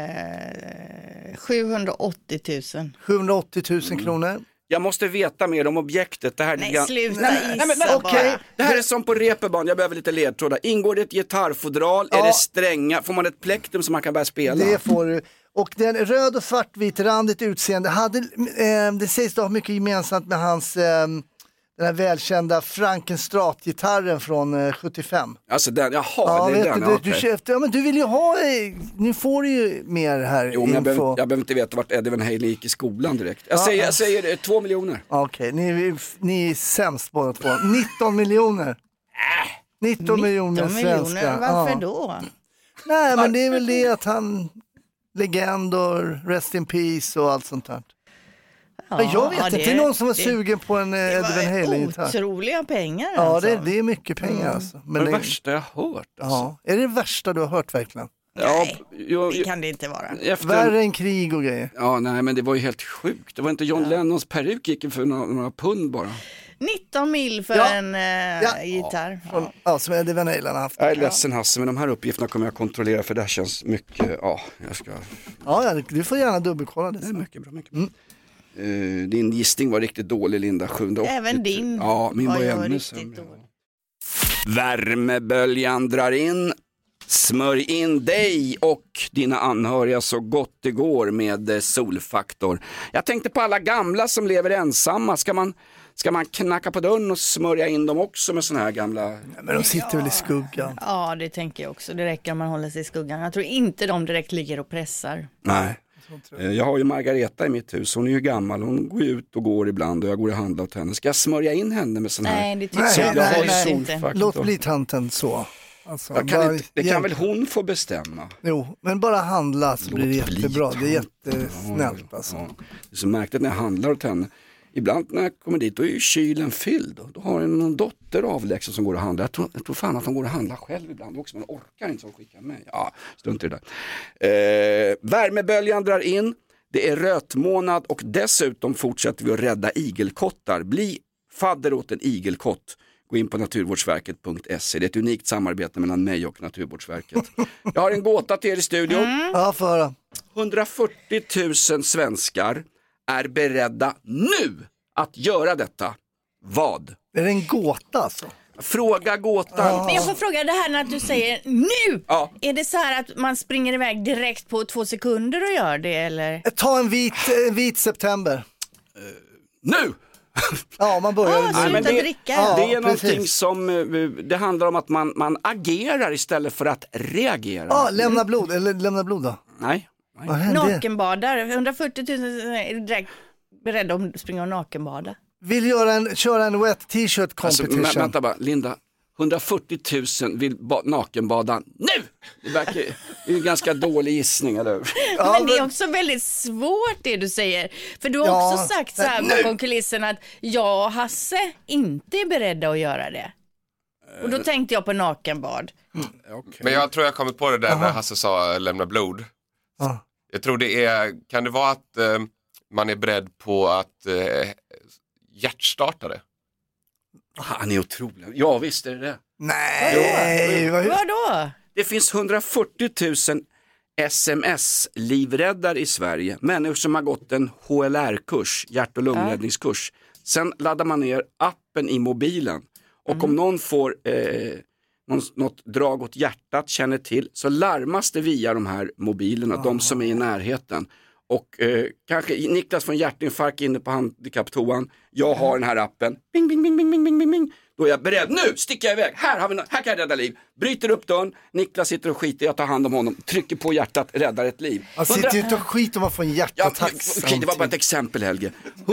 780 000. 780 000 kronor. Jag måste veta mer om objektet. Det här sluta gissa bara. Det här är som på reperban, jag behöver lite ledtrådar. Ingår det ett gitarrfodral? Är det stränga? Får man ett plektrum som man kan börja spela? Det får du. Och den röd och svartvit randigt utseende hade, det sägs då ha mycket gemensamt med hans Den här välkända Frankenstrat-gitarren från 75. Alltså den, jaha, ja, det är den. Men du vill ju ha, nu får du ju mer här jo, men info. jag behöver inte veta vart Eddie Van Halen gick i skolan direkt. Jag säger 2 miljoner. Okej, ni är sämst båda två. 19 miljoner. 19 miljoner svenskar. Varför då? Nej, men det är väl det att han legend och rest in peace och allt sånt där. Ja, men jag vet inte, det är någon som var sugen på en Eddie Van Halen-gitarr. Otroliga pengar ja, alltså. Det är mycket pengar alltså. Men det värsta jag har hört alltså. Ja, är det värsta du har hört verkligen? Nej, det kan det inte vara. Värre än krig och grejer. Ja, nej, men det var ju helt sjukt. Det var inte John Lennons peruk gick för några pund bara. 19 mil för en gitarr. Ja, som Eddie Van Halen har haft. Jag är ledsen Hasse, men de här uppgifterna kommer jag kontrollera för det här känns mycket, jag ska... Ja, du får gärna dubbelkolla det. Det är mycket bra. Din gissning var riktigt dålig, Linda. 780. Även din. Ja, min var ännu sämre. Värmeböljan drar in. Smörj in dig och dina anhöriga så gott det går med Solfaktor. Jag tänkte på alla gamla som lever ensamma. Ska man knacka på dörren och smörja in dem också med såna här gamla... Ja, men de sitter väl i skuggan. Ja, det tänker jag också. Det räcker om man håller sig i skuggan. Jag tror inte de direkt ligger och pressar. Nej. Jag har ju Margareta i mitt hus. Hon är ju gammal. Hon går ut och går ibland och jag går och handlar åt henne. Ska jag smörja in henne med sån här? Nej, det tycker jag inte. Låt bli tanten så. Alltså, det kan väl hon få bestämma? Jo, men bara handla så blir det jättebra. Det är jättesnällt alltså. Ja. Det är så märkligt när jag handlar åt henne. Ibland när jag kommer dit då är ju kylen fylld. Då har jag någon dotter avlägsen som går och handlar. Jag tror fan att hon går och handlar själv ibland också. Men orkar inte så skicka med. Ja, strunt i det där. Värmeböljan drar in. Det är rötmånad och dessutom fortsätter vi att rädda igelkottar. Bli fadder åt en igelkott. Gå in på naturvårdsverket.se. Det är ett unikt samarbete mellan mig och Naturvårdsverket. Jag har en gåta till er i studion. Ja, för 140 000 svenskar är beredda nu att göra detta. Vad? Är det en gåta alltså? Fråga gåtan. Men jag får fråga det här när du säger nu. Ja. Är det så här att man springer iväg direkt på 2 sekunder och gör det eller? Ta en vit september. Nu! Ja, man börjar det är någonting som det handlar om att man agerar istället för att reagera. Ja, lämna blod eller lämna blod då. Nej. Nakenbadar. 140 000 är direkt beredda att springa och nakenbada. Vill köra en wet t-shirt competition. Alltså, vänta bara, Linda. 140 000 vill nakenbada nu! Det är en ganska dålig gissning, eller hur? Ja, men det är också väldigt svårt det du säger. För du har också sagt så här bakom kulissen att jag och Hasse inte är beredda att göra det. Och då tänkte jag på nakenbad. Okay. Men jag tror jag kommit på det där när Hasse sa lämna blod. Jag tror det är, kan det vara att man är beredd på att hjärtstarta det? Han är otrolig. Ja, visst är det. Nej, vadå? Det finns 140 000 SMS-livräddare i Sverige. Människor som har gått en HLR-kurs, hjärt- och lungräddningskurs. Sen laddar man ner appen i mobilen. Och om någon får något drag åt hjärtat, känner till, så larmas det via de här mobilerna, de som är i närheten. Och kanske Niklas får en hjärtinfarkt inne på handikapptoan. Jag har den här appen. Bing, bing, bing, bing, bing, bing, bing. Då är jag beredd. Nu sticker jag iväg. Här kan jag rädda liv. Bryter upp dörren. Niklas sitter och skiter. Jag tar hand om honom. Trycker på hjärtat. Räddar ett liv. Han sitter inte och skiter om man får en hjärtattack. Okej, det var bara ett exempel, Helge.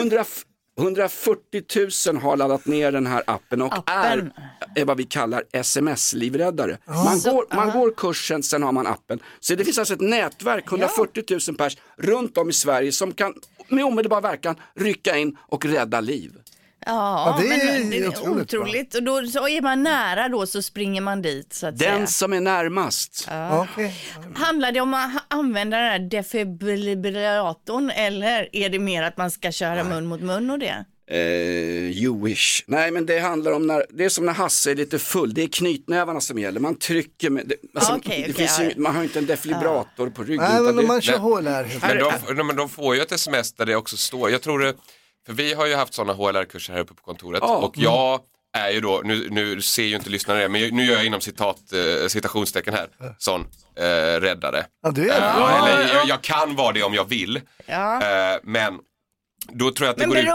140 000 har laddat ner den här appen och är vad vi kallar SMS-livräddare. Man går kursen, sen har man appen. Så det finns alltså ett nätverk, 140 000 pers runt om i Sverige som kan med omedelbar verkan rycka in och rädda liv. Ja, det är otroligt. Och då så är man nära då så springer man dit så att den säga. Som är närmast. Ja. Okay. Handlar det om att använda den här defibrillatorn eller är det mer att man ska köra mun mot mun och det? You wish. Nej, men det handlar om det är som när Hasse är lite full. Det är knytnävarna som gäller. Man trycker med man har inte en defibrillator på ryggen. Nej, men man kör HLR. Men de får ju ett sms där det också står. Jag tror det. För vi har ju haft sådana HLR-kurser här uppe på kontoret. Och jag är ju då, nu ser ju inte lyssnarna det, men nu gör jag inom citationstecken här, sån räddare. Ja, du är eller jag kan vara det om jag vill. Men Då tror jag att det men går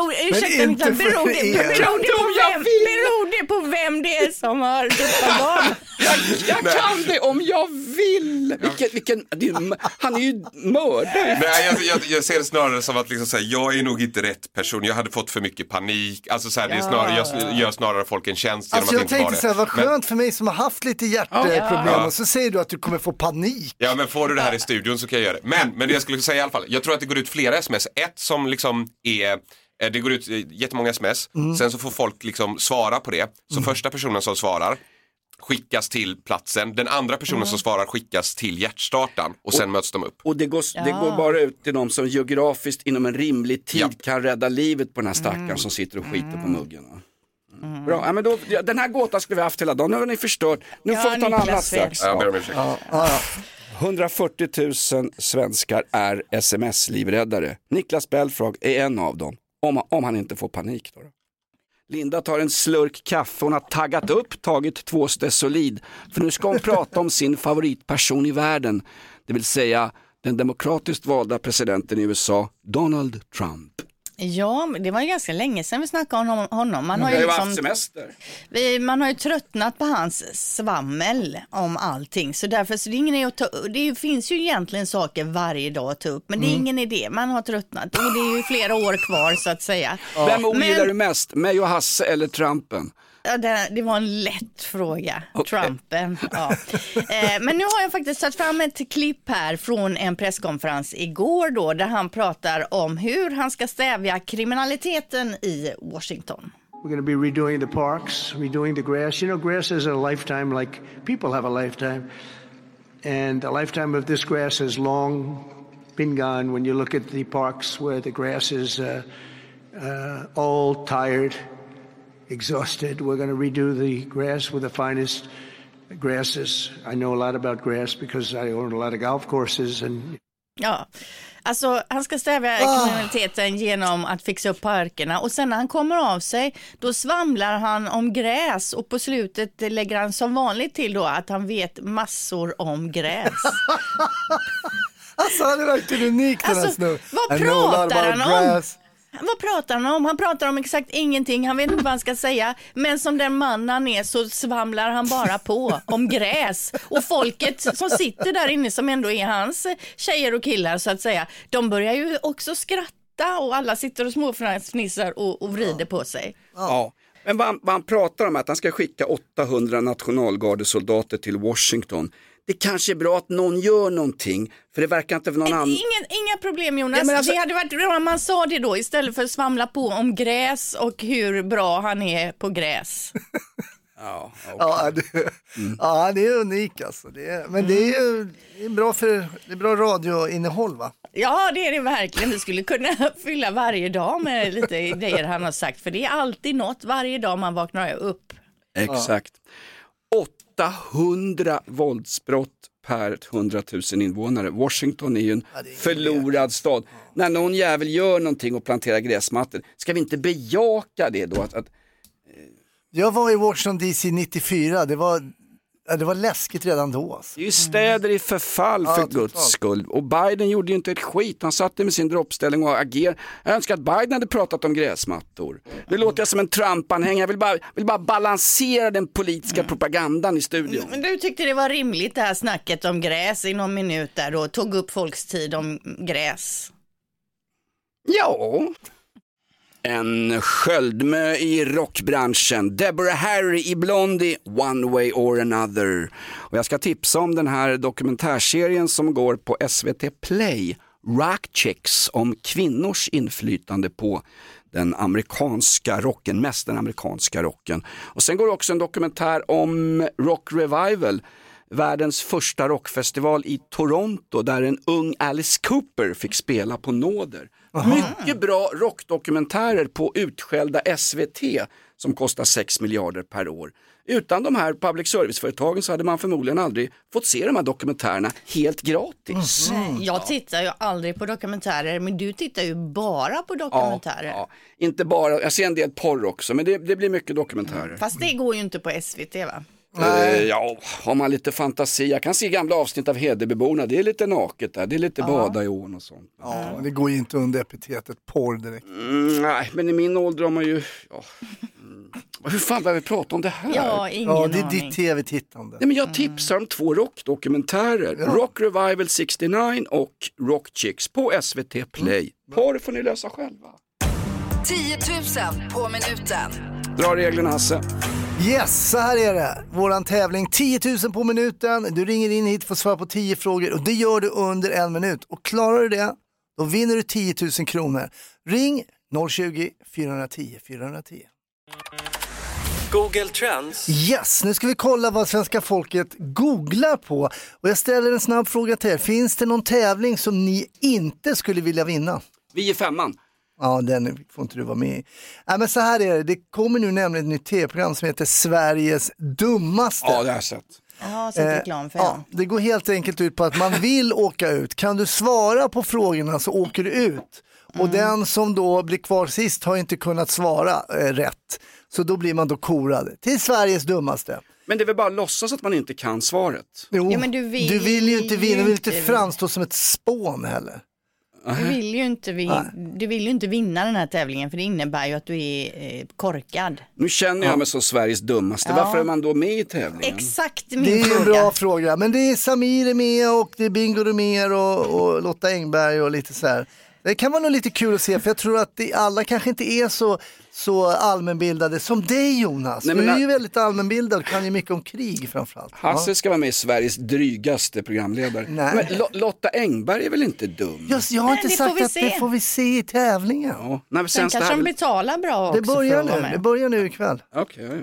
beror det på vem det är som har duppat dem? Jag kan det om jag vill. Han är ju mördare. Nej, jag ser det snarare som att liksom, så här, jag är nog inte rätt person. Jag hade fått för mycket panik. Alltså, så här, det är snarare, jag gör snarare folk en tjänst genom att inte vara det. Jag tänkte så här, vad skönt för mig som har haft lite hjärtproblem och så säger du att du kommer få panik. Ja, men får du det här i studion så kan jag göra det. Men det jag skulle säga i alla fall, jag tror att det går ut flera sms. Ett som liksom är, det går ut jättemånga sms, sen så får folk liksom svara på det. Så första personen som svarar skickas till platsen, den andra personen som svarar skickas till hjärtstartan och sen möts de upp. Och det går bara ut till de som geografiskt inom en rimlig tid kan rädda livet på den här stackaren som sitter och skiter på muggen. Bra, ja, men då, den här gåtan skulle vi haft hela dagen, nu har ni förstört. Nu får vi ta något annat strax. 140 000 svenskar är sms-livräddare. Niklas Belfrage är en av dem. Om han inte får panik då. Linda tar en slurk kaffe. Hon har taggat upp, tagit 2 Stesolid. För nu ska hon prata om sin favoritperson i världen. Det vill säga den demokratiskt valda presidenten i USA, Donald Trump. Ja, det var ju ganska länge sedan vi snackade om honom. Man har ju haft semester. Man har ju tröttnat på hans svammel om allting. Så därför så det är ingen idé att ta, det finns ju egentligen saker varje dag att ta upp. Men det är ingen idé, man har tröttnat. Och det är ju flera år kvar så att säga. Vem ogillar du mest? Mig och Hasse eller Trumpen? Ja, det var en lätt fråga, Trumpen. Ja. Men nu har jag faktiskt satt fram ett klipp här från en presskonferens igår då, där han pratar om hur han ska stävja kriminaliteten i Washington. We're going to be redoing the parks, redoing the grass. You know, grass is a lifetime like people have a lifetime. And the lifetime of this grass has long been gone when you look at the parks where the grass is old, tired, exhausted. We're going to redo the grass with the finest grasses. I know a lot about grass because I own a lot of golf courses. Ja, alltså han ska stävja kriminaliteten genom att fixa upp parkerna och sen när han kommer av sig då svamlar han om gräs och på slutet lägger han som vanligt till då att han vet massor om gräs. Alltså han är verkligen unik den här snubben. Vad pratar han om? Vad pratar han om? Han pratar om exakt ingenting. Han vet inte vad han ska säga. Men som den man han är så svamlar han bara på om gräs. Och folket som sitter där inne som ändå är hans tjejer och killar så att säga. De börjar ju också skratta och alla sitter och småfnissar och vrider på sig. Ja. Men vad han pratar om är att han ska skicka 800 nationalgardesoldater till Washington. Det kanske är bra att någon gör någonting, för det verkar inte för någon annan. Inga problem Jonas, ja, alltså... det hade varit bra om man sa det då istället för att svamla på om gräs och hur bra han är på gräs. Ja, det är unik alltså. Men det är bra radioinnehåll va? Ja, det är det verkligen. Vi skulle kunna fylla varje dag med lite grejer han har sagt, för det är alltid något varje dag man vaknar upp. Exakt. 800 våldsbrott per 100 000 invånare. Washington är ju en förlorad stad. När någon jävel gör någonting och planterar gräsmattor, ska vi inte bejaka det då? Jag var i Washington DC 94, det var läskigt redan då. Alltså. Det är ju städer i förfall för Guds skull. Och Biden gjorde ju inte ett skit. Han satt med sin droppställning och agerade. Jag önskar att Biden hade pratat om gräsmattor. Nu låter jag som en Trump-anhängare. Jag vill bara balansera den politiska propagandan i studion. Men du tyckte det var rimligt det här snacket om gräs i någon minut där och tog upp folks tid om gräs? Ja. En sköldmö i rockbranschen. Deborah Harry i Blondie, One Way or Another. Och jag ska tipsa om den här dokumentärserien som går på SVT Play, Rock Chicks, om kvinnors inflytande på den amerikanska rocken, mest den amerikanska rocken. Och sen går också en dokumentär om Rock Revival, världens första rockfestival i Toronto, där en ung Alice Cooper fick spela på nåder. Mycket bra rockdokumentärer på utskällda SVT som kostar 6 miljarder per år. Utan de här public service-företagen så hade man förmodligen aldrig fått se de här dokumentärerna helt gratis. Jag tittar ju aldrig på dokumentärer, men du tittar ju bara på dokumentärer. Ja, inte bara, jag ser en del porr också, men det blir mycket dokumentärer. Fast det går ju inte på SVT va? Ja, har man lite fantasi. Jag kan se gamla avsnitt av Hedebyborna. Det är lite naket där. Det är lite bada i ån och sånt. Ja, det går ju inte under epitetet porr direkt. Nej, men i min ålder har man ju... Ja. Hur fan var vi prata om det här? Ja, ingen det är aning. ditt tv-tittande. Nej, men jag tipsar om 2 rockdokumentärer. Rock Revival 69 och Rock Chicks på SVT Play. Porr får ni lösa själva. 10 000 på minuten. Dra reglerna, Hasse. Yes, så här är det. Våran tävling 10 000 på minuten. Du ringer in hit för att svara på 10 frågor och det gör du under 1 minut. Och klarar du det, då vinner du 10 000 kronor. Ring 020 410 410. Google Trends. Yes, nu ska vi kolla vad svenska folket googlar på. Och jag ställer en snabb fråga till er. Finns det någon tävling som ni inte skulle vilja vinna? Vi är 5:an. Ja, den får inte du vara med i. Men så här är det. Det kommer nu nämligen ett nytt tv-program som heter Sveriges dummaste. Ja, det har jag sett. Ja, sett reklam för det går helt enkelt ut på att man vill åka ut. Kan du svara på frågorna så åker du ut. Och den som då blir kvar sist har inte kunnat svara rätt. Så då blir man då korad till Sveriges dummaste. Men det är väl bara att låtsas att man inte kan svaret. Jo, ja, men du vill ju inte vinna, du vill inte framstå som ett spån heller. Du vill ju inte vinna den här tävlingen, för det innebär ju att du är korkad. Nu känner jag mig som Sveriges dummaste. Varför är man då med i tävlingen? Exakt min fråga. Det är fråga. En bra fråga. Men det är Samir är med och det är Bingo Romér och Lotta Engberg och lite så här. Det kan vara nog lite kul att se, för jag tror att alla kanske inte är så allmänbildade som dig, Jonas. Nej, du är ju väldigt allmänbildad och kan ju mycket om krig framförallt. Hasse ska vara med i Sveriges drygaste programledare. Men Lotta Engberg är väl inte dum? Just, jag har inte sagt att det får vi se i tävlingen. Ja. Sen kanske de betalar bra också. Det börjar nu ikväll. Okej.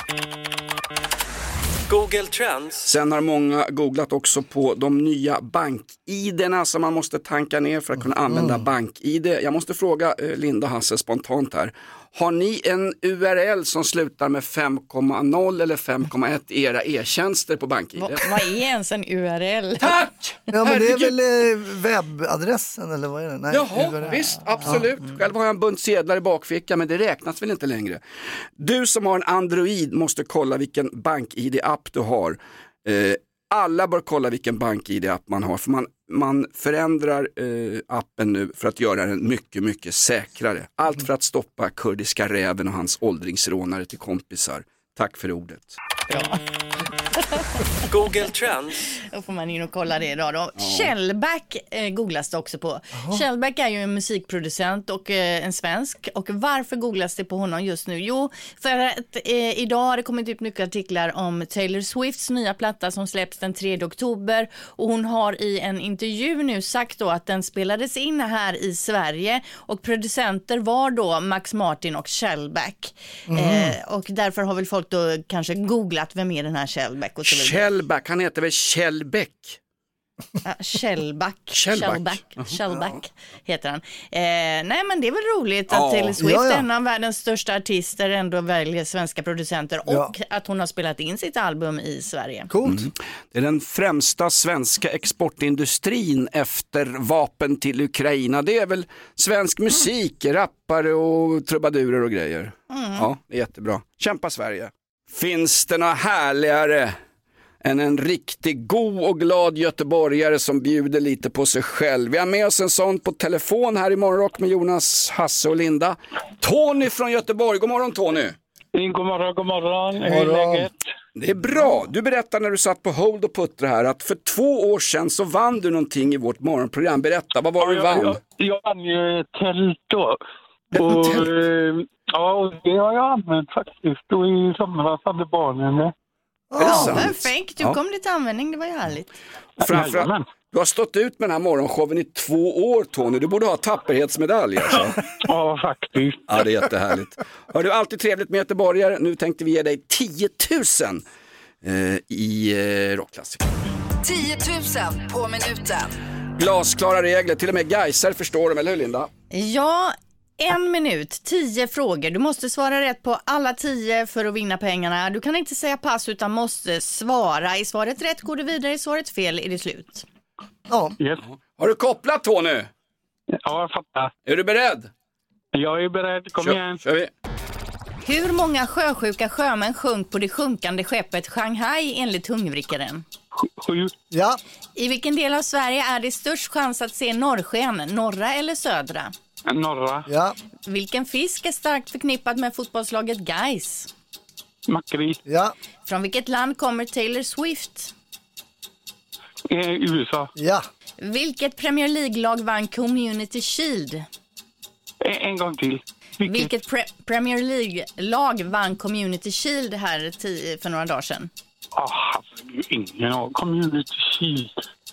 Google Trends. Sen har många googlat också på de nya bank-ID-erna som man måste tanka ner för att kunna använda bank-ID. Jag måste fråga Linda och Hasse spontant här. Har ni en URL som slutar med 5,0 eller 5,1 i era e-tjänster på bank-ID? Vad är ens en URL? Tack! Ja, men det är väl webbadressen eller vad är det? Nej, Jaha, URL. visst, absolut. Själv har jag en bunt sedlar i bakfickan, men det räknas väl inte längre. Du som har en Android måste kolla vilken bank-ID-app du har. Alla bör kolla vilken bank-ID-app man har, för man förändrar appen nu för att göra den mycket, mycket säkrare. Allt för att stoppa kurdiska räven och hans åldringsrånare till kompisar. Tack för ordet. Ja. Google Trends. Då får man in och kolla det idag då. Shellback googlas det också på. Shellback är ju en musikproducent och en svensk. Och varför googlas det på honom just nu? Jo, för att idag har det kommit ut mycket artiklar om Taylor Swifts nya platta som släpps den 3 oktober. Och hon har i en intervju nu sagt då att den spelades in här i Sverige. Och producenter var då Max Martin och Shellback. Och därför har väl folk då kanske googlat vem är den här Shellback och så vidare. Shellback, han heter väl Shellback? Shellback heter han. Nej, men det är väl roligt att Taylor Swift, en av världens största artister, ändå väljer svenska producenter och att hon har spelat in sitt album i Sverige. Coolt. Det är den främsta svenska exportindustrin efter vapen till Ukraina. Det är väl svensk musik, rappare och trubadurer och grejer. Ja, det är jättebra. Kämpa Sverige. Finns det något härligare än en riktigt god och glad göteborgare som bjuder lite på sig själv? Vi har med oss en sån på telefon här i Morgonrock med Jonas, Hasse och Linda. Tony från Göteborg. God morgon, Tony. God morgon. Hur är läget? Det är bra. Du berättade när du satt på Hold och Puttra här att för 2 år sedan så vann du någonting i vårt morgonprogram. Berätta, vad var det du vann? Jag vann ju ett tält då. Och det har jag använt faktiskt. Och i somras hade barnen det. Perfekt, du kom lite användning, det var ju härligt. Framförallt, du har stått ut med den här morgonshowen i 2 år, Tony. Du borde ha tapperhetsmedalj alltså. Ja, faktiskt. Ja, det är jättehärligt. Hör du, alltid trevligt med göteborgare. Nu tänkte vi ge dig 10 000 i rockklassiker. 10 000 på minuten. Glasklara regler, till och med Geiser förstår dem, eller hur, Linda? Ja, 1 minut, 10 frågor. Du måste svara rätt på alla 10 för att vinna pengarna. Du kan inte säga pass utan måste svara. I svaret rätt går du vidare, i svaret fel är det slut. Ja. Yes. Har du kopplat, Tony? Ja, jag fattar. Är du beredd? Jag är beredd, kom igen. Kör vi. Hur många sjösjuka sjömän sjönk på det sjunkande skeppet Shanghai enligt tungvrickaren? 7. Ja. I vilken del av Sverige är det störst chans att se norrsken, norra eller södra? Norra. Ja. Vilken fisk är starkt förknippad med fotbollslaget Gais? Makrill. Ja. Från vilket land kommer Taylor Swift? USA. Ja. Vilket Premier League-lag vann Community Shield? En gång till. Vilket Premier League-lag vann Community Shield här för några dagar sedan? Ingen av Community Shield.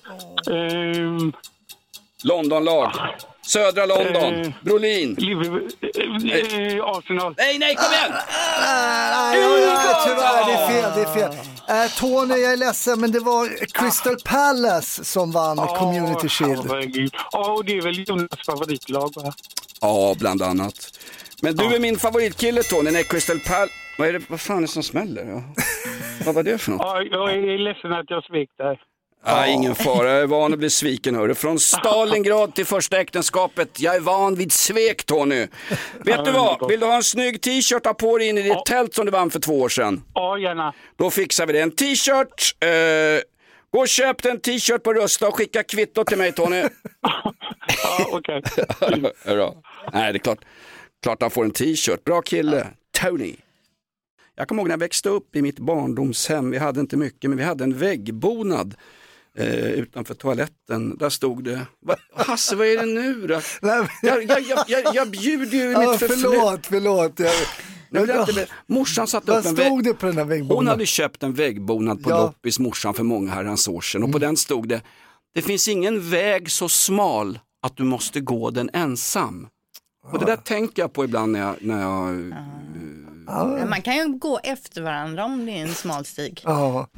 Londonlag. Södra London. Brolin. Arsenal. Nej, kom igen! Tyvärr, det är fel. Tony, jag är ledsen, men det var Crystal Palace som vann Community Shield. Det är väl Jonas favoritlag, va? Ja, bland annat. Men du är min favoritkille, Tony, när Crystal Palace... Vad fan är det som smäller? Ja. Vad var det för något? Jag är ledsen att jag svek där. Ingen fara, jag är van att bli sviken, hörru. Från Stalingrad till första äktenskapet. Jag är van vid svek, Tony. Vet du vad? Vill du ha en snygg t-shirt att på dig in i ditt tält som du vann för 2 år sedan? Ja, gärna. Då fixar vi det. En t-shirt. Gå och köp en t-shirt på Rusta och skicka kvitto till mig, Tony. Okej. Bra. Nej, det är klart han får en t-shirt. Bra kille. Tony. Jag kommer ihåg när jag växte upp i mitt barndomshem. Vi hade inte mycket, men vi hade en väggbonad utanför toaletten. Där stod det, Hasse, vad är det nu då? Jag bjuder ju mitt Förlåt. Morsan satt upp en stod det på den här väggbonaden? Hon hade köpt en väggbonad på loppis, morsan, för många herrans år sedan. Och på den stod det, det finns ingen väg så smal att du måste gå den ensam. Och det där tänker jag på ibland när jag Man kan ju gå efter varandra om det är en smal stig. Ja.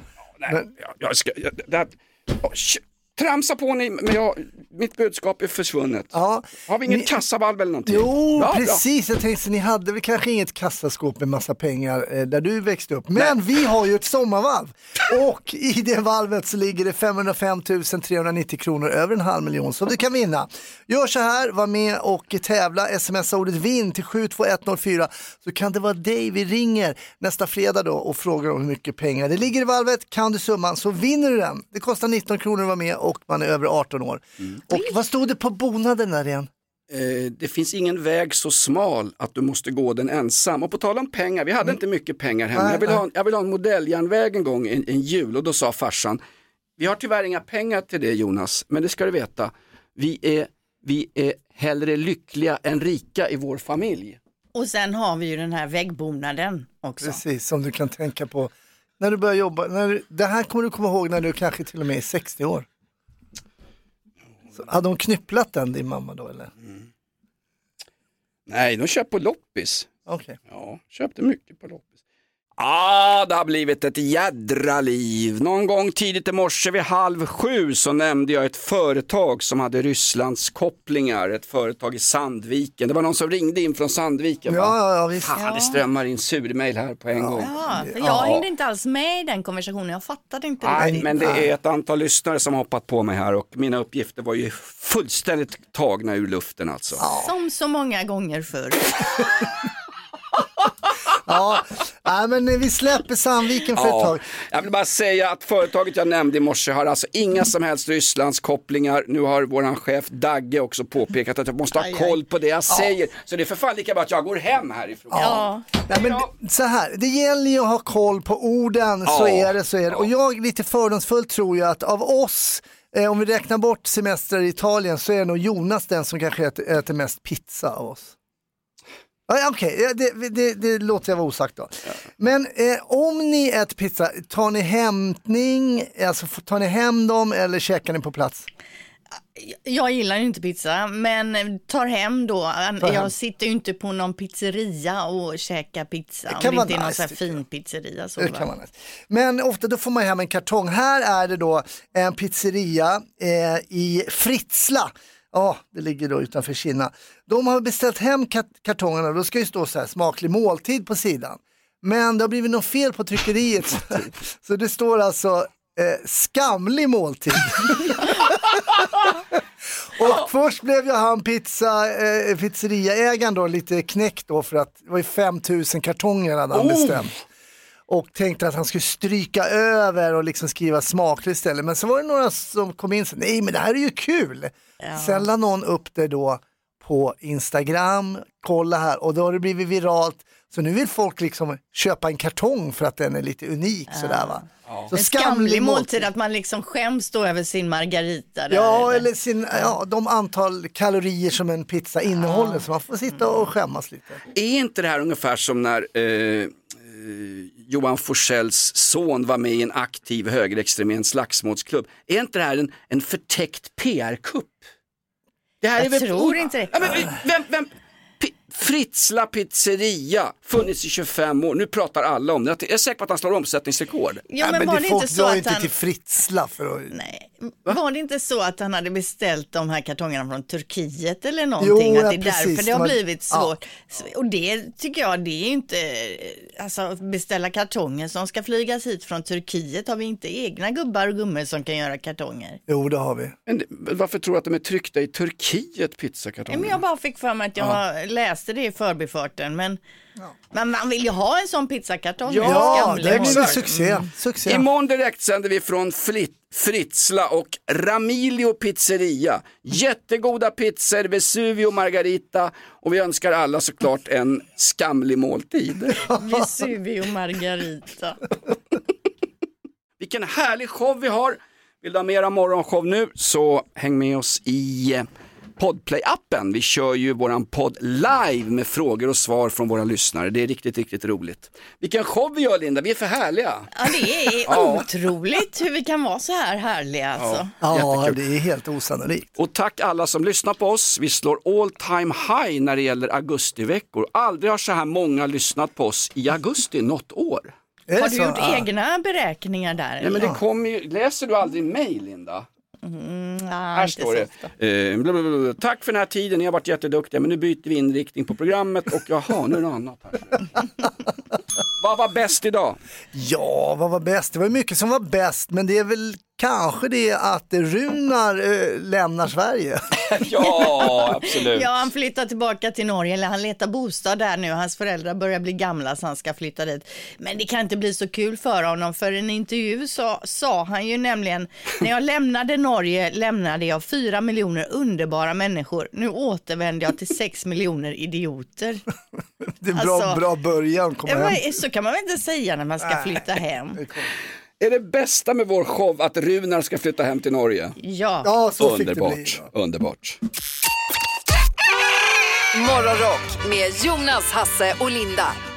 Tramsa på ni, men mitt budskap är försvunnet. Ja. Har vi inget kassavalv eller någonting? Jo, precis. Jag tänkte, ni hade väl kanske inget kassaskåp med massa pengar där du växte upp. Men vi har ju ett sommarvalv. Och i det valvet så ligger det 505 390 kronor, över 500 000 som du kan vinna. Gör så här, var med och tävla. SMS-ordet vinn till 72104, så kan det vara dig vi ringer nästa fredag då och frågar om hur mycket pengar det ligger i valvet. Kan du summan så vinner du den. Det kostar 19 kronor att vara med och man är över 18 år. Och vad stod det på bonaden där igen? Det finns ingen väg så smal att du måste gå den ensam. Och på tal om pengar, vi hade inte mycket pengar hemma. Jag vill ha en modelljärnväg en gång, en jul. Och då sa farsan, vi har tyvärr inga pengar till det, Jonas. Men det ska du veta, vi är hellre lyckliga än rika i vår familj. Och sen har vi ju den här väggbonaden också. Precis, som du kan tänka på när du börjar jobba. Det här kommer du komma ihåg när du kanske till och med är 60 år. Så, hade hon knypplat den, din mamma då, eller? Nej, de köpte på loppis. Okej. Ja, köpte mycket på loppis. Det har blivit ett jädra liv. Någon gång tidigt i morse vid 6:30 så nämnde jag ett företag som hade Rysslands kopplingar. Ett företag i Sandviken. Det var någon som ringde in från Sandviken. Ja, visst. Det strömmar in surmail här på en gång. Ja, för jag hängde inte alls med i den konversationen. Jag fattade inte det. Nej, men det är ett antal lyssnare som har hoppat på mig här och mina uppgifter var ju fullständigt tagna ur luften alltså. Som så många gånger förr. Men vi släpper Sandviken för ett tag. Jag vill bara säga att företaget jag nämnde i morse har alltså inga som helst Rysslands kopplingar. Nu har våran chef Dagge också påpekat att jag måste ha koll på det jag säger. Så det är för fan lika bra att jag går hem härifrån. Nej, men så här, det gäller ju att ha koll på orden, så är det. Och jag lite fördomsfullt tror jag att av oss, om vi räknar bort semester i Italien, så är nog Jonas den som kanske äter mest pizza av oss. Okej, det låter jag vara osagt då. Men om ni äter pizza, tar ni hämtning, alltså tar ni hem dem eller käkar ni på plats? Jag gillar ju inte pizza, men tar hem då. Jag sitter ju inte på någon pizzeria och käkar pizza. Om det inte är någon så här fin pizzeria. Så det kan man nice. Men ofta då får man hem en kartong. Här är det då en pizzeria i Fritsla. Det ligger då utanför Kina. De har beställt hem kartongerna. Då ska ju stå så här, smaklig måltid på sidan. Men det har blivit något fel på tryckeriet. Så det står alltså skamlig måltid. Och först blev ju han pizzeriaägaren då lite knäckt då för att det var ju 5000 kartonger hade han bestämt. Och tänkte att han skulle stryka över och liksom skriva smakligt istället. Men så var det några som kom in och sa, nej men det här är ju kul. Ja. Sen la någon upp det då på Instagram, kolla här, och då har det blivit viralt. Så nu vill folk liksom köpa en kartong för att den är lite unik sådär va. Ja. Så en skamlig måltid att man liksom skäms då över sin margarita. Där, ja, eller de antal kalorier som en pizza innehåller, så man får sitta och skämmas lite. Är inte det här ungefär som när Johan Forsells son var med i en aktiv högerextrem slagsmålsklubb? Är inte det här en förtäckt PR-kupp? Det här jag tror inte det. Ja, men, vem? Fritzla pizzeria, funnits i 25 år. Nu pratar alla om det. Jag är säker på att han slår omsättningsrekord. Ja, men var det folk inte så att inte till Fritzla för att... Nej. Var det inte så att han hade beställt de här kartongerna från Turkiet eller någonting? Jo, att det är precis, därför det har blivit svårt. Ja. Och det tycker jag, det är inte... Alltså beställa kartonger som ska flygas hit från Turkiet. Har vi inte egna gubbar och gummor som kan göra kartonger? Jo, det har vi. Men varför tror du att de är tryckta i Turkiet, pizzakartonger? Men jag bara fick för mig att jag läste det i förbifarten, men man vill ju ha en sån pizzakartong. Ja, det blir succé. Imorgon direkt sänder vi från Fritzla och Ramilio pizzeria. Jättegoda pizzor, Vesuvio Margarita, och vi önskar alla såklart en skamlig måltid. Vesuvio Margarita. Vilken härlig show vi har. Vill du ha mera morgonshow nu så häng med oss i Podplay-appen. Vi kör ju våran podd live med frågor och svar från våra lyssnare. Det är riktigt, riktigt roligt. Vilken show vi gör, Linda. Vi är för härliga. Ja, det är otroligt hur vi kan vara så här härliga. Alltså. Ja, det är helt osannolikt. Och tack alla som lyssnar på oss. Vi slår all time high när det gäller augustiveckor. Aldrig har så här många lyssnat på oss i augusti något år. Har du gjort egna beräkningar där? Nej, men det kommer ju... Läser du aldrig mejl, Linda? Här står det. Tack för den här tiden, ni har varit jätteduktiga, men nu byter vi inriktning på programmet och jaha, nu är det något annat här. Vad var bäst idag? Ja, vad var bäst? Det var mycket som var bäst, men det är väl kanske det att Runar lämnar Sverige. Ja, absolut. Ja, han flyttar tillbaka till Norge, eller han letar bostad där nu. Hans föräldrar börjar bli gamla så han ska flytta dit. Men det kan inte bli så kul för honom, för en intervju sa han ju nämligen: när jag lämnade Norge lämnade jag 4 miljoner underbara människor. Nu återvänder jag till 6 miljoner idioter. Det är bra början. Så kan man väl inte säga när man ska flytta hem. Är det bästa med vår show att Runar ska flytta hem till Norge? Ja, så underbart, fick det bli. Underbart. Morgonrock med Jonas, Hasse och Linda.